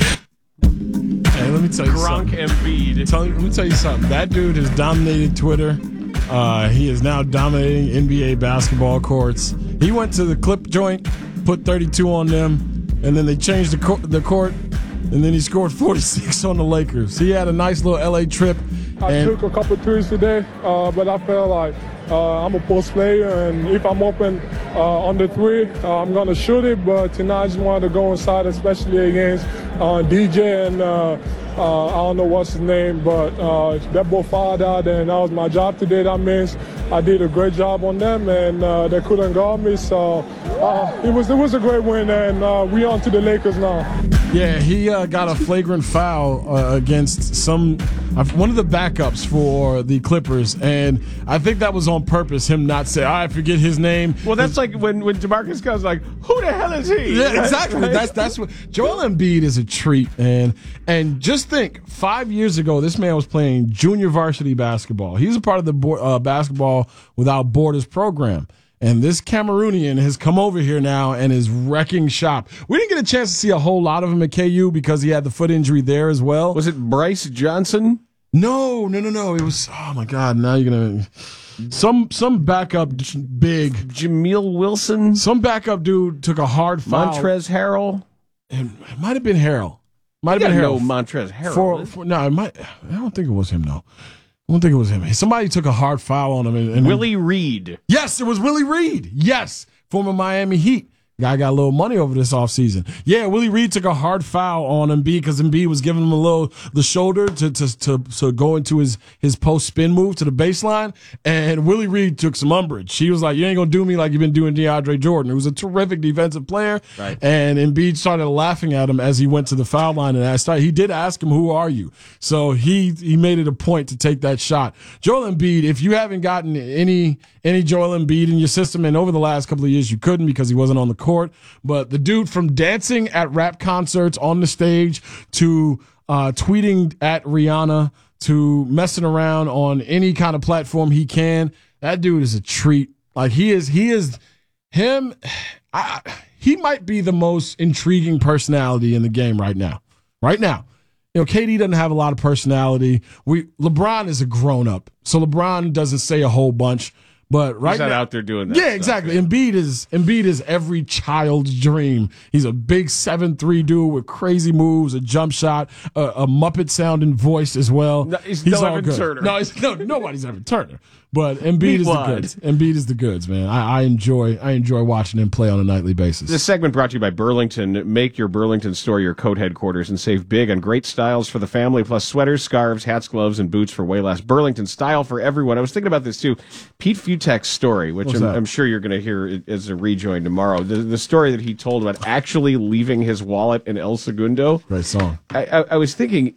let me tell you Gronk something. Embiid. Tell, let me tell you something. That dude has dominated Twitter. Uh, he is now dominating N B A basketball courts. He went to the clip joint, put thirty-two on them, and then they changed the, cor- the court, and then he scored forty-six on the Lakers. He had a nice little L A trip. I and took a couple threes today, uh, but I felt like uh, I'm a post player, and if I'm open uh, on the three, uh, I'm going to shoot it. But tonight I just wanted to go inside, especially against uh, D J and uh, uh, I don't know what's his name, but uh, they both fouled out, and that was my job today. That means I did a great job on them, and uh, they couldn't guard me. So uh, it was it was a great win, and uh, we on to the Lakers now. Yeah, he uh, got a flagrant foul uh, against some uh, one of the backups for the Clippers, and I think that was on purpose. Him not say, I forget his name. Well, that's like when when DeMarcus Cousins like, who the hell is he? Yeah, exactly. That's that's what Joel Embiid is a treat, and and just think, five years ago, this man was playing junior varsity basketball. He's a part of the bo- uh, basketball without borders program. And this Cameroonian has come over here now and is wrecking shop. We didn't get a chance to see a whole lot of him at K U because he had the foot injury there as well. Was it Bryce Johnson? No, no, no, no. It was, oh my God, now you're going to, some some backup big. Jameel Wilson? Some backup dude took a hard foul. Montrezl Harrell? It, it might have been Harrell. Might have been Harrell. No, Montrezl Harrell. For, for, no, it might, I don't think it was him, though. I don't think it was him. Somebody took a hard foul on him. And, and Willie Reed. Yes, it was Willie Reed. Yes, former Miami Heat. Guy got a little money over this offseason. Yeah, Willie Reed took a hard foul on Embiid because Embiid was giving him a little the shoulder to to to, to go into his, his post spin move to the baseline, and Willie Reed took some umbrage. He was like, "You ain't gonna do me like you've been doing DeAndre Jordan." Who was a terrific defensive player, right. And Embiid started laughing at him as he went to the foul line, and I started. He did ask him, "Who are you?" So he he made it a point to take that shot. Joel Embiid, if you haven't gotten any any Joel Embiid in your system, and over the last couple of years you couldn't because he wasn't on the court, but the dude from dancing at rap concerts on the stage to uh, tweeting at Rihanna to messing around on any kind of platform he can, that dude is a treat. Like he is, he is him. I, he might be the most intriguing personality in the game right now. Right now. You know, K D doesn't have a lot of personality. We LeBron is a grown up, so LeBron doesn't say a whole bunch. But right He's not now, out there doing that. Yeah, stuff, exactly. yeah. Embiid is Embiid is every child's dream. He's a big seven three dude with crazy moves, a jump shot, a, a Muppet sounding voice as well. No, he's, he's no all Evan good. Turner. No, he's, no, nobody's Evan Turner. But Embiid is the Meatwad. goods. Embiid is the goods, man. I, I enjoy I enjoy watching him play on a nightly basis. This segment brought to you by Burlington. Make your Burlington store your coat headquarters and save big on great styles for the family, plus sweaters, scarves, hats, gloves, and boots for way less. Burlington, style for everyone. I was thinking about this too. Pete Futek's story, which I'm, I'm sure you're going to hear as a rejoin tomorrow. The, the story that he told about actually leaving his wallet in El Segundo. Great song. I, I, I was thinking,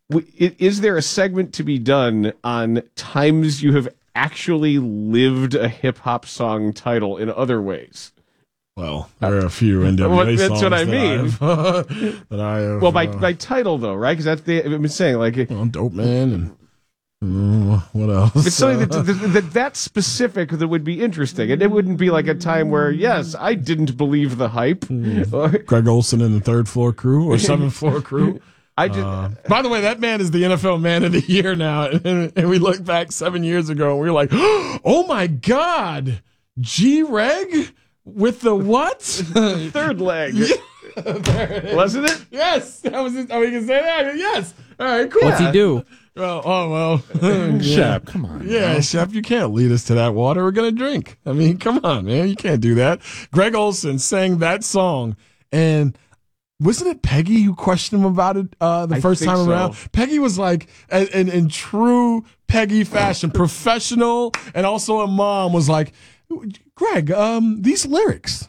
is there a segment to be done on times you have actually lived a hip-hop song title in other ways? Well, there are a few N W A well, songs that's what I mean. that I have. that I have well, by, uh, by title, though, right? Because that's the, I've been saying, like... Well, Dope Man and uh, what else? It's something that, that, that that's specific that would be interesting. And it wouldn't be like a time where, yes, I didn't believe the hype. Greg Olson and the Third Floor Crew or Seventh Floor Crew. I just, uh, by the way, that man is the N F L Man of the Year now. And, and we look back seven years ago and we were like, oh my God, G-Reg with the what? Third leg. Yeah, wasn't it? Yes. That was it. Oh, we can say that? Yes. All right, cool. What's he do? Well, oh, well. yeah. Shep, come on. Yeah, now. Shep, you can't lead us to that water. We're going to drink. I mean, come on, man. You can't do that. Greg Olson sang that song, and wasn't it Peggy who questioned him about it uh, the I first think time so. around? Peggy was like, in, in, in true Peggy fashion, professional, and also a mom was like, Greg, um, these lyrics,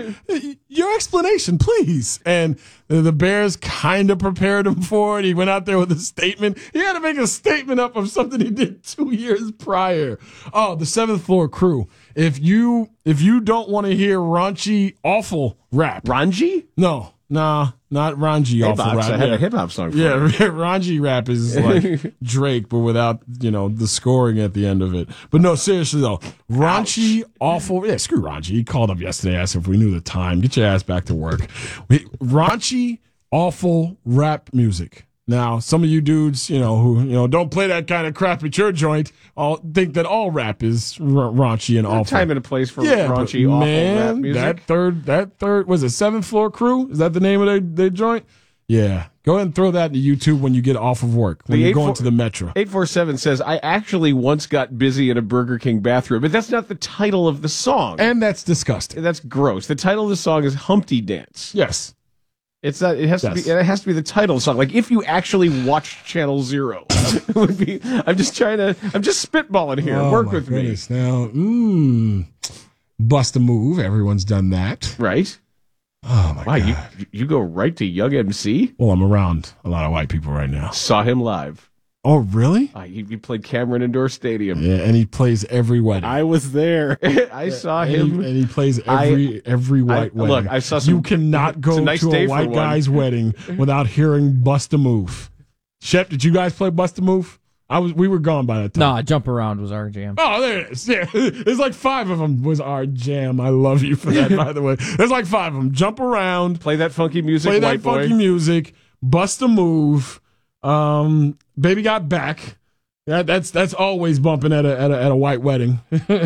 your explanation, please. And the Bears kind of prepared him for it. He went out there with a statement. He had to make a statement up of something he did two years prior. Oh, the Seventh Floor Crew. If you if you don't want to hear raunchy, awful rap, Ranji? No, nah, not raunchy, awful Hip-hop's- rap. I had Yeah. a hip hop song. For Yeah, it. raunchy rap is like Drake, but without, you know, the scoring at the end of it. But no, seriously though, raunchy, awful. Yeah, screw raunchy. He called up yesterday, asked if we knew the time. Get your ass back to work. We, raunchy, awful rap music. Now, some of you dudes, you know, who you know don't play that kind of crap at your joint, all think that all rap is r- raunchy and There's a awful. time and a place for yeah, raunchy, but awful man, rap music. That third, that third, was it Seventh Floor Crew? Is that the name of their, their joint? Yeah. Go ahead and throw that into YouTube when you get off of work, when The you're eight going four- to the Metro. eight four seven says, I actually once got busy in a Burger King bathroom, but that's not the title of the song. And that's disgusting. That's gross. The title of the song is Humpty Dance. Yes. It's not, it has Yes. to be, it has to be the title of the song. Like if you actually watched Channel Zero, it would be, I'm just trying to, I'm just spitballing here. Oh, Work my with goodness. Now, mmm, bust a move. Everyone's done that. me. Right? Oh, my Wow, God. you, you go right to Young M C? Well, I'm around a lot of white people right now. Saw him live. Oh, really? Uh, he, he played Cameron Indoor Stadium. Yeah, and he plays every wedding. I was there. I saw and him. He, and he plays every every white I- wedding. look, I saw some- You cannot go it's a nice to day a for white one. guy's wedding without hearing "Bust a Move." Shep, did you guys play "Bust a Move"? I was. We were gone by that time. Nah, Jump Around was our jam. Oh, there it is. Yeah, there's like five of them. Was our jam. I love you for that. By the way, there's like five of them. Jump around, Play that funky music, play white that funky boy. music, bust a move. Um, Baby Got Back. That, that's that's always bumping at a at a, at a white wedding.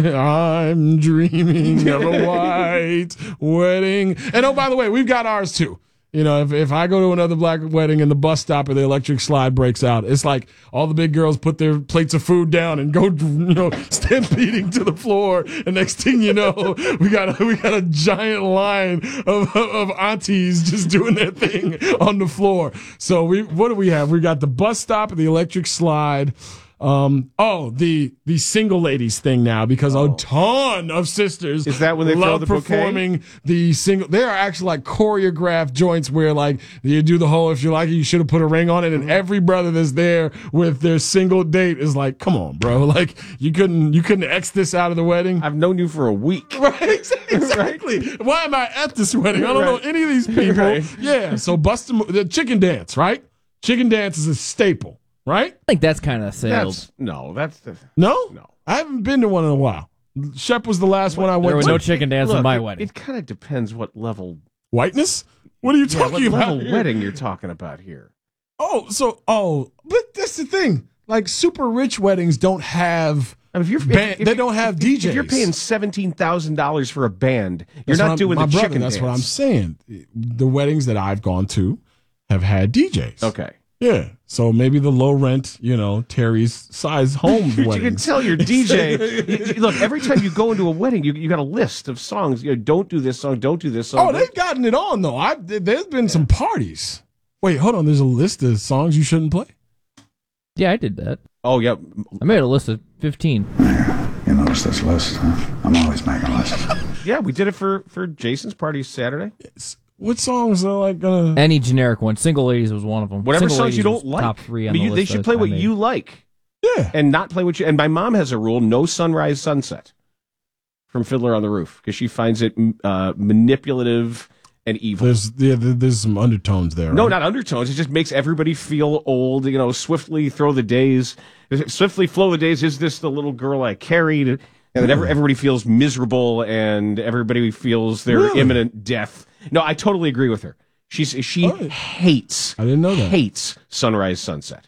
I'm dreaming of a white wedding. And oh, by the way, we've got ours too. You know, if if I go to another black wedding and the bus stop or the electric slide breaks out, it's like all the big girls put their plates of food down and go, you know, stampeding to the floor. And next thing you know, we got a, we got a giant line of, of of aunties just doing their thing on the floor. So we what do we have? We got the bus stop and the electric slide. Um, oh, the the single ladies thing now, because a ton of sisters Is that when they throw love the bouquet? performing the single. They are actually like choreographed joints where like you do the whole "if you like it, you should have put a ring on it," and every brother that's there with their single date is like, "Come on, bro! Like you couldn't you couldn't X this out of the wedding." I've known you for a week. Right, exactly. Why am I at this wedding? I don't know Right. any of these people. Right. Yeah, so bust the, the chicken dance, right? Chicken dance is a staple, right? I think that's kind of sailed. That's, no, that's the. No, No. I haven't been to one in a while. Shep was the last one I went There was to. no chicken dance Look, at my it, wedding. It kind of depends what level. Whiteness? What are you Yeah, talking what about? level here? wedding you're talking about here? Oh, so oh, but that's the thing. Like super rich weddings don't have. I mean, if you're, if- Band- if- they if- don't have if- D Js. If you're paying seventeen thousand dollars for a band, you're That's what not I'm- doing my the brother, chicken That's dance. what I'm saying. The weddings that I've gone to have had D Js. Okay. Yeah. So maybe the low rent, you know, Terry's size home You can weddings. tell your D J. you- you- look, every time you go into a wedding, you you got a list of songs. You know, don't do this song. Don't do this song. Oh, they've gotten it on though. I there's been some parties. Wait, hold on. There's a list of songs you shouldn't play. Yeah, I did that. Oh, yeah. I made a list of fifteen. You notice this list, huh? I'm always making lists. Yeah, we did it for for Jason's party Saturday. What songs are like gonna? Any generic one. Single Ladies was one of them. Whatever Single songs you Ladies don't was like. Top three I on mean, the you- list they should that play I what made. you like. Yeah. And not play what you. And my mom has a rule: no sunrise, sunset. From Fiddler on the Roof, because she finds it uh, manipulative and evil. There's yeah, there- there's some undertones there. No, right? not undertones. It just makes everybody feel old. You know, swiftly throw the days, swiftly flow the days. Is this the little girl I carried? And then every, everybody feels miserable, and everybody feels their Really? imminent death. No, I totally agree with her. She's she Oh. hates. I didn't know that. Hates sunrise, sunset.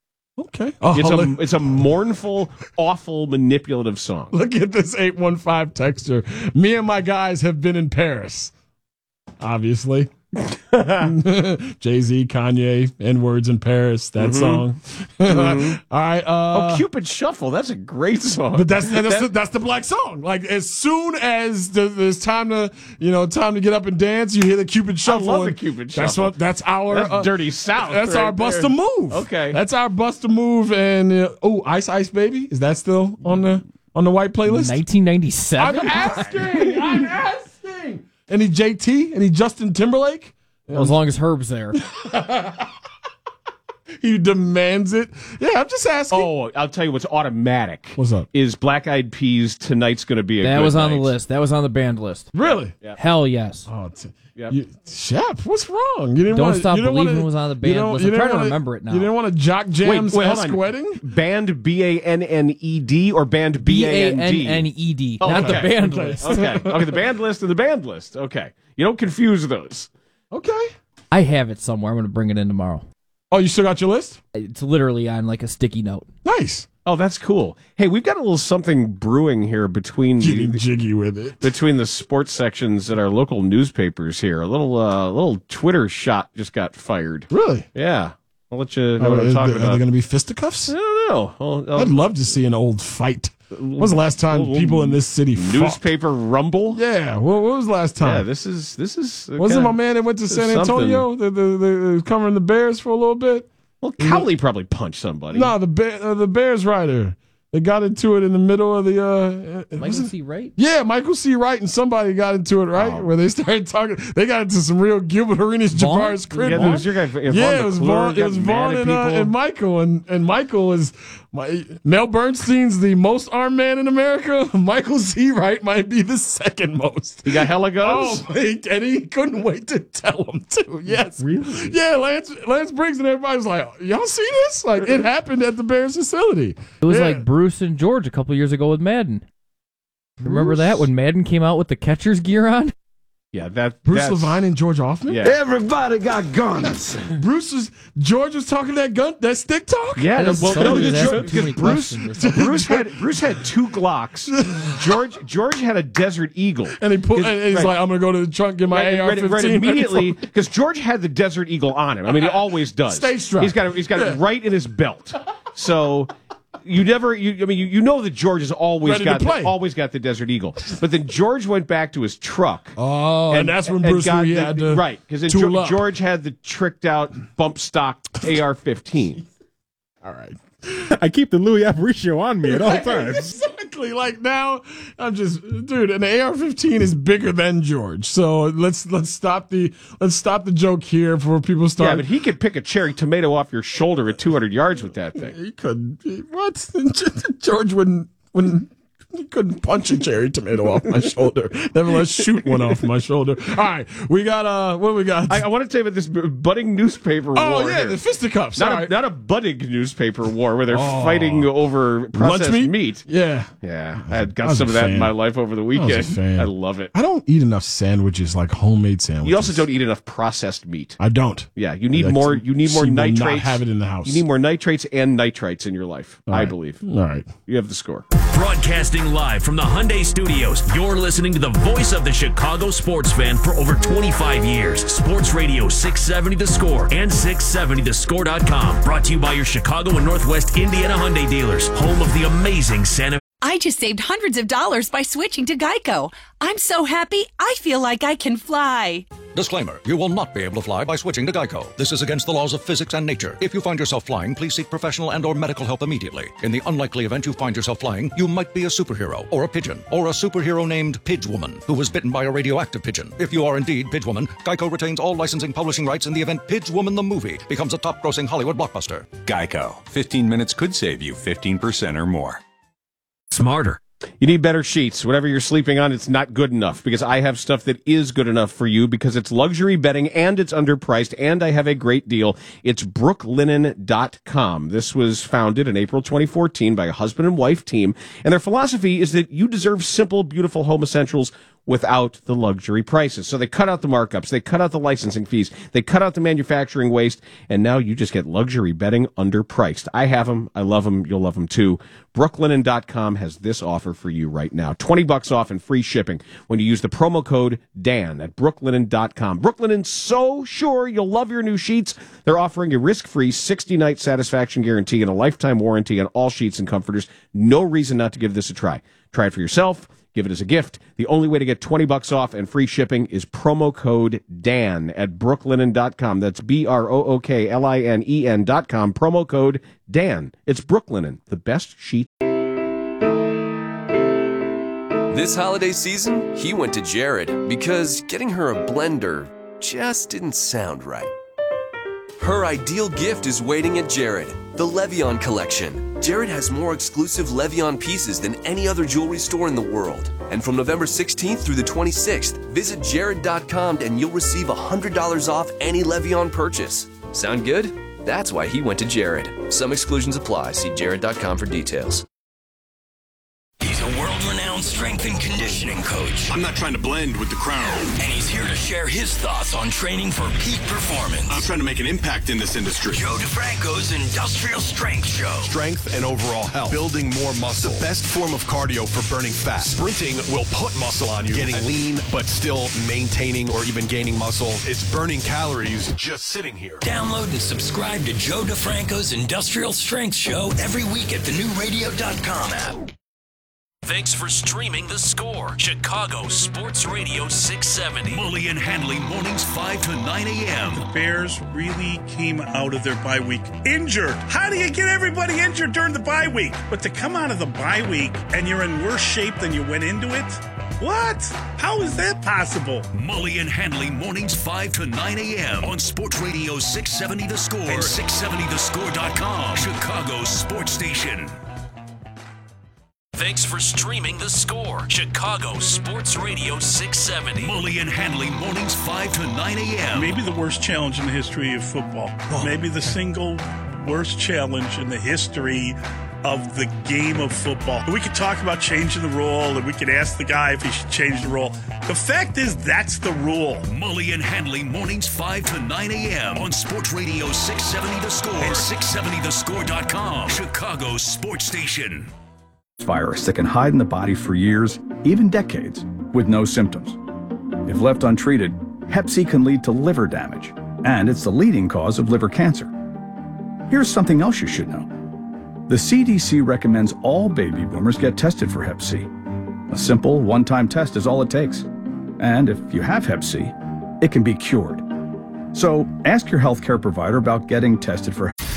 Okay. Oh, It's a look, it's a mournful, awful, manipulative song. look at this eight one five texter. Me and my guys have been in Paris. Obviously. Jay-Z, Kanye, N-Words in Paris, that Mhm. song. Mhm. All right. Uh, oh, Cupid Shuffle. That's a great song. But that's that's, That- the, that's the black song. Like as soon as the, there's time to you know time to get up and dance, you hear the Cupid Shuffle. love the and Cupid That's Shuffle. what. That's our That's uh, Dirty South That's right our bust there. a move. Okay. That's our bust a move. And uh, oh, Ice Ice Baby, is that still on the on the white playlist? nineteen ninety-seven. I'm asking. I'm asking. Any J T? Any Justin Timberlake? Well, as long as Herb's there. He demands it. Yeah, I'm just asking. Oh, I'll tell you what's automatic. What's up? Is Black Eyed Peas Tonight's Going to Be a That Good was on Night. the list. That was on the band list. Really? Yeah. Hell yes. Oh, t- Yep. you, Shep, what's wrong? You didn't Don't wanna, Stop you didn't Believing wanna, was on the you band don't- list. you I'm didn't trying to wanna- remember it now. You didn't want to jock jams Wait, wait, hold Ask on. Wedding? Band B A N N E D or Band B A N D? B A N N E D, Oh, not okay. the band Okay. list. Okay. Okay, the band list and the band list. Okay. You don't confuse those. Okay. I have it somewhere. I'm going to bring it in tomorrow. Oh, you still got your list? It's literally on like a sticky note. Nice. Oh, that's cool. Hey, we've got a little something brewing here between the, Getting jiggy with it. between the sports sections at our local newspapers here. A little uh, little Twitter shot just got fired. Really? Yeah. I'll let you know Oh, what I'm is talking there- about. Are they going to be fisticuffs? I don't know. I'll, I'll, I'd love to see an old fight. When was the last time little people in this city fought? newspaper rumble? Yeah. What, what was the last Yeah, time? this is this is Wasn't kinda- my man that went to this is San something. Antonio? The, the, the, the, covering the Bears for a little bit? Well, Cowley probably punched somebody. No, the Bear, uh, the Bears writer. They got into it in the middle of the. Uh, Michael was it- C. Wright? Yeah, Michael C. Wright and somebody got into it, right? Oh. Where they started talking. They got into some real Gilbert Arenas, Vaughn? Javaris Crittenton. Yeah, there was your guy, Vaughn Yeah, it was McClure Vaughn, it got was mad Vaughn at and, uh, people. and Michael, and and Michael is my, Mel Bernstein's the most armed man in America. Michael C. Wright might be the second most. He got hella guns? Oh, he, and he couldn't wait to tell him to. Yes, Really? Yeah, Lance Lance Briggs and everybody was like, "Y'all see this? Like it happened at the Bears facility." It was Yeah. like Bruce and George a couple years ago with Madden. Remember that when Madden came out with the catcher's gear on? Yeah, that Bruce that's- Levine and George Hoffman. Yeah. Everybody got guns. Bruce was George was talking that gun that stick talk. Yeah, That's well, so no, weird. because That's George- too many because Bruce, questions. Bruce had Bruce had two Glocks. George George had a Desert Eagle, And he put, His- and he's right. like, "I'm gonna go to the trunk, get my Right, A R right, fifteen." right immediately because George had the Desert Eagle on him. I mean, he always does. Stay strapped. He's got it. He's got Yeah. it right in his belt. So you never. You, I mean, you, you know that George has always Ready to got play. the, always got the Desert Eagle. But then George went back to his truck. Oh, and, that's when Bruce got Lee the- had to right because tool up. George had the tricked out bump stock A R fifteen. All right. I keep the Louis Aparicio on me at all times. Exactly. Like now, I'm just, dude. An A R fifteen is bigger than George. So let's let's stop the let's stop the joke here before people start. Yeah, but he could pick a cherry tomato off your shoulder at two hundred yards with that thing. He could. What? George wouldn't wouldn't. He couldn't punch a cherry tomato off my shoulder. Nevertheless, shoot one off my shoulder. All right, we got uh, what we got? I, I want to tell you about this b- budding newspaper oh war. yeah, here. the fisticuffs. Not All a, right. not a budding newspaper war where they're Oh. fighting over processed Lunch meat? meat. Yeah. Yeah, I had I got was some a of that in fan. my life over the I was a weekend. fan. I love it. I don't eat enough sandwiches, like homemade sandwiches. You also don't eat enough processed meat. I don't. Yeah, you need Like, more. You need more she will not nitrates. have it in the house. You need more nitrates and nitrites in your life. All I right. believe. All right. You have the score. Broadcasting live from the Hyundai Studios, you're listening to the voice of the Chicago sports fan for over twenty-five years. Sports Radio six seventy The Score and six seventy the score dot com. Brought to you by your Chicago and Northwest Indiana Hyundai dealers, home of the amazing Santa. I just saved hundreds of dollars by switching to Geico. I'm so happy, I feel like I can fly. Disclaimer, you will not be able to fly by switching to Geico. This is against the laws of physics and nature. If you find yourself flying, please seek professional and or medical help immediately. In the unlikely event you find yourself flying, you might be a superhero, or a pigeon, or a superhero named Pidgewoman, who was bitten by a radioactive pigeon. If you are indeed Pidgewoman, Geico retains all licensing publishing rights in the event Pidgewoman the movie becomes a top-grossing Hollywood blockbuster. Geico. fifteen minutes could save you fifteen percent or more. Smarter. You need better sheets. Whatever you're sleeping on, it's not good enough because I have stuff that is good enough for you because it's luxury bedding and it's underpriced and I have a great deal. It's brooklinen dot com. This was founded in April twenty fourteen by a husband and wife team, and their philosophy is that you deserve simple, beautiful home essentials without the luxury prices. So they cut out the markups, they cut out the licensing fees, they cut out the manufacturing waste, and now you just get luxury bedding underpriced. I have them. I love them. You'll love them too. Brooklinen dot com has this offer for you right now. twenty bucks off and free shipping when you use the promo code Dan at brooklinen dot com. Brooklinen's so sure you'll love your new sheets. They're offering a risk-free sixty-night satisfaction guarantee and a lifetime warranty on all sheets and comforters. No reason not to give this a try. Try it for yourself. Give it as a gift. The only way to get twenty bucks off and free shipping is promo code Dan at brooklinen dot com. That's B R O O K L I N E N dot com. Promo code Dan. It's Brooklinen, the best sheet. This holiday season, he went to Jared because getting her a blender just didn't sound right. Her ideal gift is waiting at Jared, the Levion Collection. Jared has more exclusive Levion pieces than any other jewelry store in the world. And from November sixteenth through the twenty-sixth, visit jared dot com and you'll receive one hundred dollars off any Levion purchase. Sound good? That's why he went to Jared. Some exclusions apply. See jared dot com for details. He's a world-renowned strength and conditioning coach. I'm not trying to blend with the crowd. And he's here to share his thoughts on training for peak performance. I'm trying to make an impact in this industry. Joe DeFranco's Industrial Strength Show. Strength and overall health. Building more muscle. The best form of cardio for burning fat. Sprinting will put muscle on you. Getting lean, but still maintaining or even gaining muscle. It's burning calories just sitting here. Download and subscribe to Joe DeFranco's Industrial Strength Show every week at the new radio dot com app. Thanks for streaming The Score. Chicago Sports Radio six seventy. Mully and Hanley mornings five to nine a.m. The Bears really came out of their bye week injured. How do you get everybody injured during the bye week? But to come out of the bye week and you're in worse shape than you went into it? What? How is that possible? Mully and Hanley mornings five to nine a.m. on Sports Radio six seventy The Score and six seventy the score dot com. Chicago's sports station. Thanks for streaming The Score. Chicago Sports Radio six seventy. Mully and Hanley mornings five to nine a.m. Maybe the worst challenge in the history of football. Maybe the single worst challenge in the history of the game of football. We could talk about changing the rule, and we could ask the guy if he should change the rule. The fact is, that's the rule. Mully and Hanley mornings five to nine a.m. on Sports Radio six seventy The Score and six seventy the score dot com. Chicago's sports station. Virus that can hide in the body for years, even decades, with no symptoms. If left untreated, hep C can lead to liver damage, and it's the leading cause of liver cancer. Here's something else you should know. The C D C recommends all baby boomers get tested for hep C. A simple, one-time test is all it takes. And if you have hep C, it can be cured. So ask your healthcare provider about getting tested for hep C.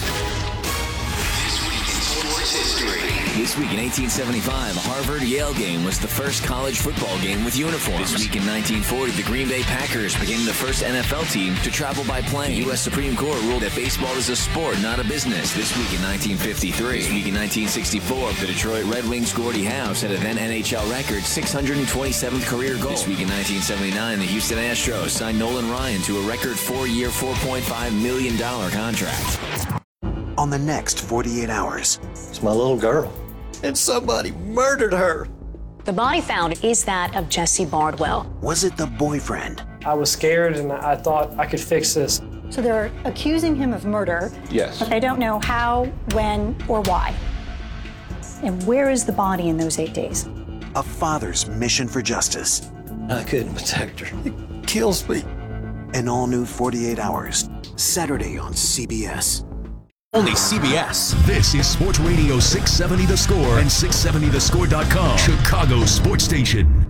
This week in eighteen seventy-five, a Harvard-Yale game was the first college football game with uniforms. This week in nineteen forty, the Green Bay Packers became the first N F L team to travel by plane. The U S Supreme Court ruled that baseball is a sport, not a business. This week in nineteen fifty-three. This week in nineteen sixty-four, the Detroit Red Wings' Gordie Howe set a then N H L record six hundred twenty-seventh career goal. This week in nineteen seventy-nine, the Houston Astros signed Nolan Ryan to a record four-year, four point five million dollars contract. On the next forty-eight hours, it's my little girl. And somebody murdered her. The body found is that of Jesse Bardwell. Was it the boyfriend? I was scared and I thought I could fix this. So they're accusing him of murder. Yes. But they don't know how, when, or why. And where is the body in those eight days? A father's mission for justice. I couldn't protect her. It kills me. An all-new forty-eight hours. Saturday on C B S. Only C B S. This is Sports Radio six seventy The Score and six seventy the score dot com. Chicago sports station.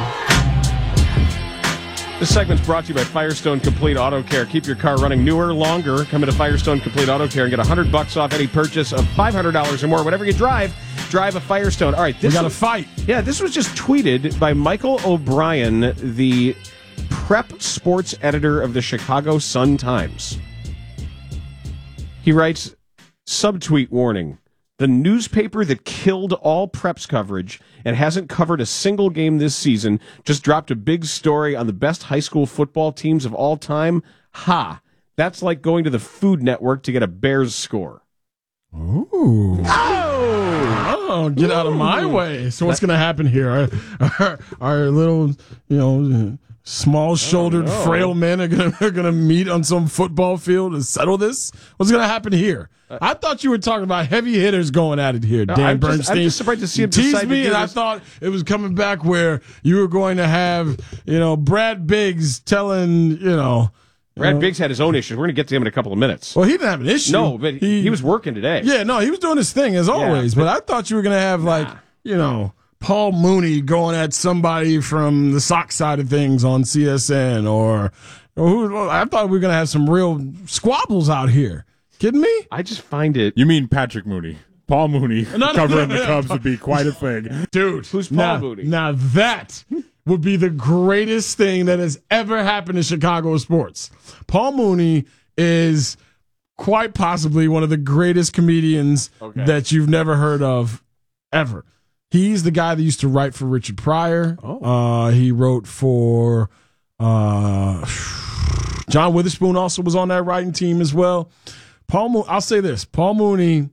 This segment's brought to you by Firestone Complete Auto Care. Keep your car running newer, longer. Come into Firestone Complete Auto Care and get one hundred bucks off any purchase of five hundred dollars or more. Whatever you drive, drive a Firestone. All right, this we got was, a fight. Yeah, this was just tweeted by Michael O'Brien, the prep sports editor of the Chicago Sun-Times. He writes, subtweet warning. The newspaper that killed all preps coverage and hasn't covered a single game this season just dropped a big story on the best high school football teams of all time. Ha! That's like going to the Food Network to get a Bears score. Ooh. Oh! Oh, get out of my way. So what's going to happen here? Our, our, our little, you know, small-shouldered, Oh, no. frail men are going to are gonna meet on some football field to settle this? What's going to happen here? I thought you were talking about heavy hitters going at it here, No, Dan I'm just- Bernstein. I'm just surprised to see him You teased decide to me, do and I this. thought it was coming back where you were going to have, you know, Brad Biggs telling, you know. Brad you know, Biggs had his own issues. We're going to get to him in a couple of minutes. Well, he didn't have an issue. No, but he, he was working today. Yeah, no, he was doing his thing as always. but, but I thought you were going to have, like, you know, Paul Mooney going at somebody from the Sox side of things on C S N, or, or who, I thought we were going to have some real squabbles out here. Kidding me? I just find it. You mean Patrick Mooney? Paul Mooney No, no, covering no, the no. Cubs would be quite a thing. Dude. Who's Paul now, Mooney? Now that would be the greatest thing that has ever happened in Chicago sports. Paul Mooney is quite possibly one of the greatest comedians Okay. that you've never heard of ever. He's the guy that used to write for Richard Pryor. Oh. Uh, he wrote for uh, John Witherspoon, also was on that writing team as well. Paul Mooney, I'll say this, Paul Mooney,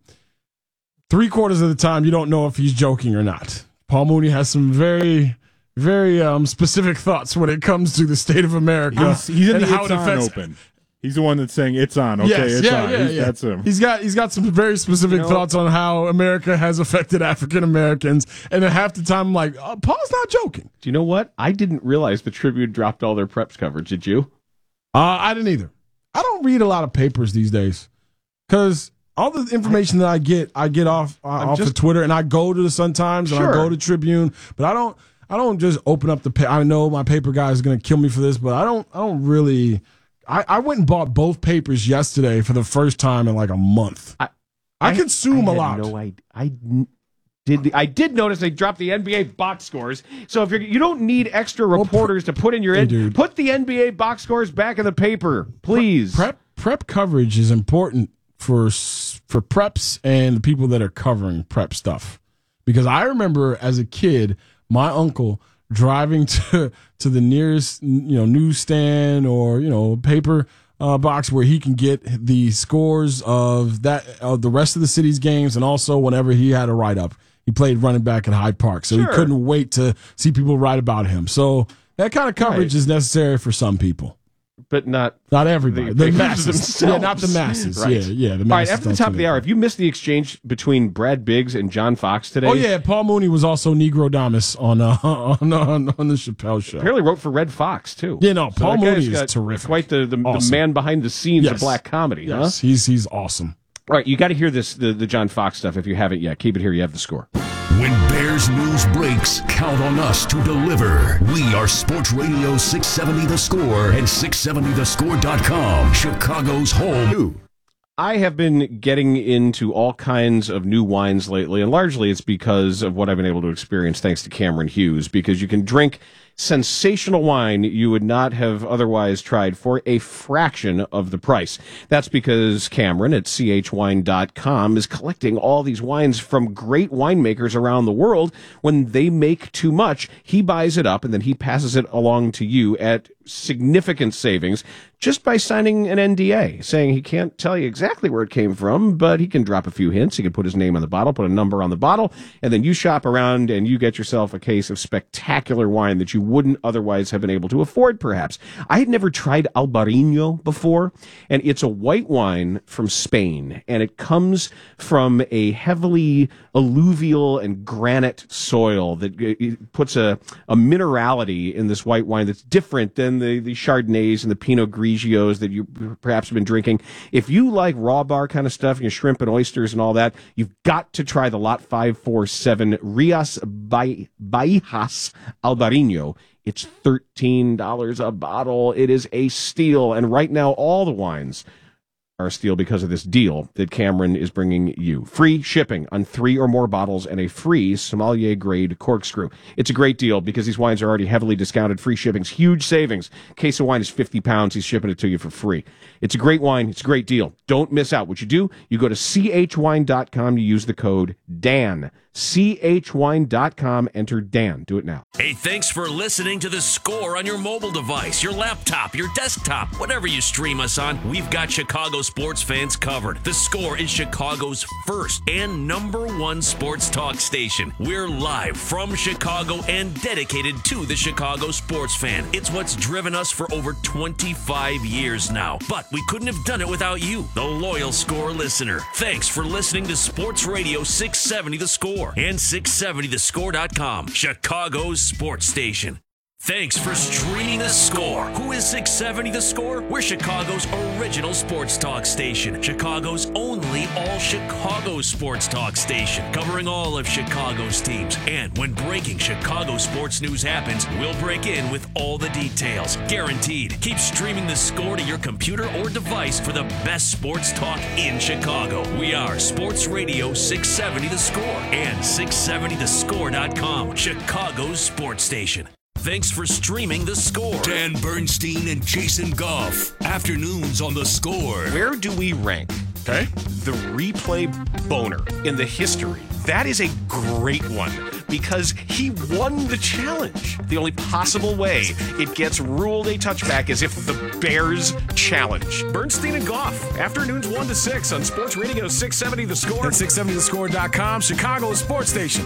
three quarters of the time, you don't know if he's joking or not. Paul Mooney has some very, very um, specific thoughts when it comes to the state of America. He's, he's in and the how It's it On affects- Open. He's the one that's saying it's on. Okay, yes, it's yeah, on. yeah, He's, yeah. That's him. He's got he's got some very specific You know- thoughts on how America has affected African Americans, and then half the time I'm like, oh, Paul's not joking. Do you know what? I didn't realize the Tribune dropped all their preps coverage. Did you? Uh, I didn't either. I don't read a lot of papers these days because all the information that I get, I get off uh, off just- of Twitter, and I go to the Sun Times and I Sure. go to Tribune, but I don't. I don't just open up the. Pa- I know my paper guy is going to kill me for this, but I don't. I don't really. I, I went and bought both papers yesterday for the first time in like a month. I, I consume I a had lot. No, I, I n- did. The, I did notice they dropped the N B A box scores. So if you're, you don't need extra reporters to put in your Hey, in, dude. put the N B A box scores back in the paper, please. Prep prep coverage is important for s- for preps and the people that are covering prep stuff, because I remember as a kid, my uncle driving to to the nearest you know newsstand or you know paper uh, box where he can get the scores of that of the rest of the city's games, and also whenever he had a write up. He played running back at Hyde Park, so Sure. he couldn't wait to see people write about him. So that kind of coverage Right. is necessary for some people. But not Not everybody. the The, papers masses. themselves. Yeah, not the masses. Right. Yeah, yeah. The masses All right, after the don't top see of the that. hour, if you missed the exchange between Brad Biggs and John Fox today, Oh yeah, Paul Mooney was also Negro Damas on uh, on, on on the Chappelle show. apparently wrote for Red Fox too. Yeah, no, Paul that guy's Mooney is got terrific. Quite the the, the Awesome. man behind the scenes of Yes. black comedy. Yes, Huh? he's he's awesome. All right, you got to hear this the, the John Fox stuff if you haven't yet. Keep it here. You have the score. When Bears news breaks, count on us to deliver. We are Sports Radio six seventy The Score and six seventy the score dot com, Chicago's home. I have been getting into all kinds of new wines lately, and largely it's because of what I've been able to experience thanks to Cameron Hughes, because you can drink sensational wine you would not have otherwise tried for a fraction of the price. That's because Cameron at c h wine dot com is collecting all these wines from great winemakers around the world. When they make too much, he buys it up and then he passes it along to you at significant savings just by signing an N D A, saying he can't tell you exactly where it came from, but he can drop a few hints. He can put his name on the bottle, put a number on the bottle, and then you shop around and you get yourself a case of spectacular wine that you wouldn't otherwise have been able to afford, perhaps. I had never tried Albarino before, and it's a white wine from Spain, and it comes from a heavily alluvial and granite soil that it puts a, a minerality in this white wine that's different than the, the Chardonnays and the Pinot Grigios that you perhaps have been drinking. If you like raw bar kind of stuff, you know, shrimp and oysters and all that, you've got to try the Lot five forty-seven Rias Baijas Albarino. It's thirteen dollars a bottle. It is a steal. And right now, all the wines are a steal because of this deal that Cameron is bringing you. Free shipping on three or more bottles and a free sommelier grade corkscrew. It's a great deal because these wines are already heavily discounted. Free shipping's huge savings. Case of wine is fifty pounds. He's shipping it to you for free. It's a great wine. It's a great deal. Don't miss out. What you do, you go to c h wine dot com. You use the code Dan. c h wine dot com. Enter Dan. Do it now. Hey, thanks for listening to The Score on your mobile device, your laptop, your desktop, whatever you stream us on. We've got Chicago's sports fans covered. The Score is Chicago's first and number one sports talk station. We're live from Chicago and dedicated to the Chicago sports fan. It's what's driven us for over twenty-five years now. But we couldn't have done it without you, the loyal Score listener. Thanks for listening to Sports Radio six seventy The Score and six seventy the score dot com, Chicago's sports station. Thanks for streaming The Score. Who is six seventy The Score? We're Chicago's original sports talk station. Chicago's only all-Chicago sports talk station. Covering all of Chicago's teams. And when breaking Chicago sports news happens, we'll break in with all the details. Guaranteed. Keep streaming The Score to your computer or device for the best sports talk in Chicago. We are Sports Radio six seventy The Score and six seventy the score dot com, Chicago's sports station. Thanks for streaming The Score. Dan Bernstein and Jason Goff. Afternoons on The Score. Where do we rank? Okay. The replay boner in the history. That is a great one because he won the challenge. The only possible way it gets ruled a touchback is if the Bears challenge. Bernstein and Goff. Afternoons one to six on Sports Radio six seventy The Score. And six seventy the score dot com, Chicago's sports station.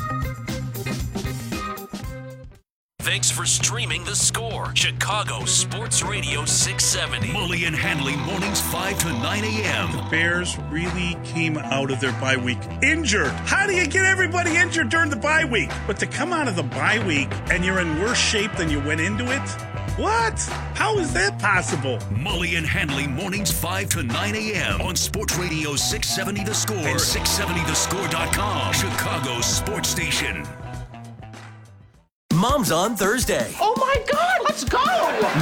Thanks for streaming The Score. Chicago Sports Radio six seventy. Mully and Hanley mornings five to nine a.m. The Bears really came out of their bye week injured. How do you get everybody injured during the bye week? But to come out of the bye week and you're in worse shape than you went into it? What? How is that possible? Mully and Hanley mornings five to nine a.m. on Sports Radio six seventy The Score and six seventy the score dot com, Chicago's sports station. Mom's on Thursday. Oh my God, let's go!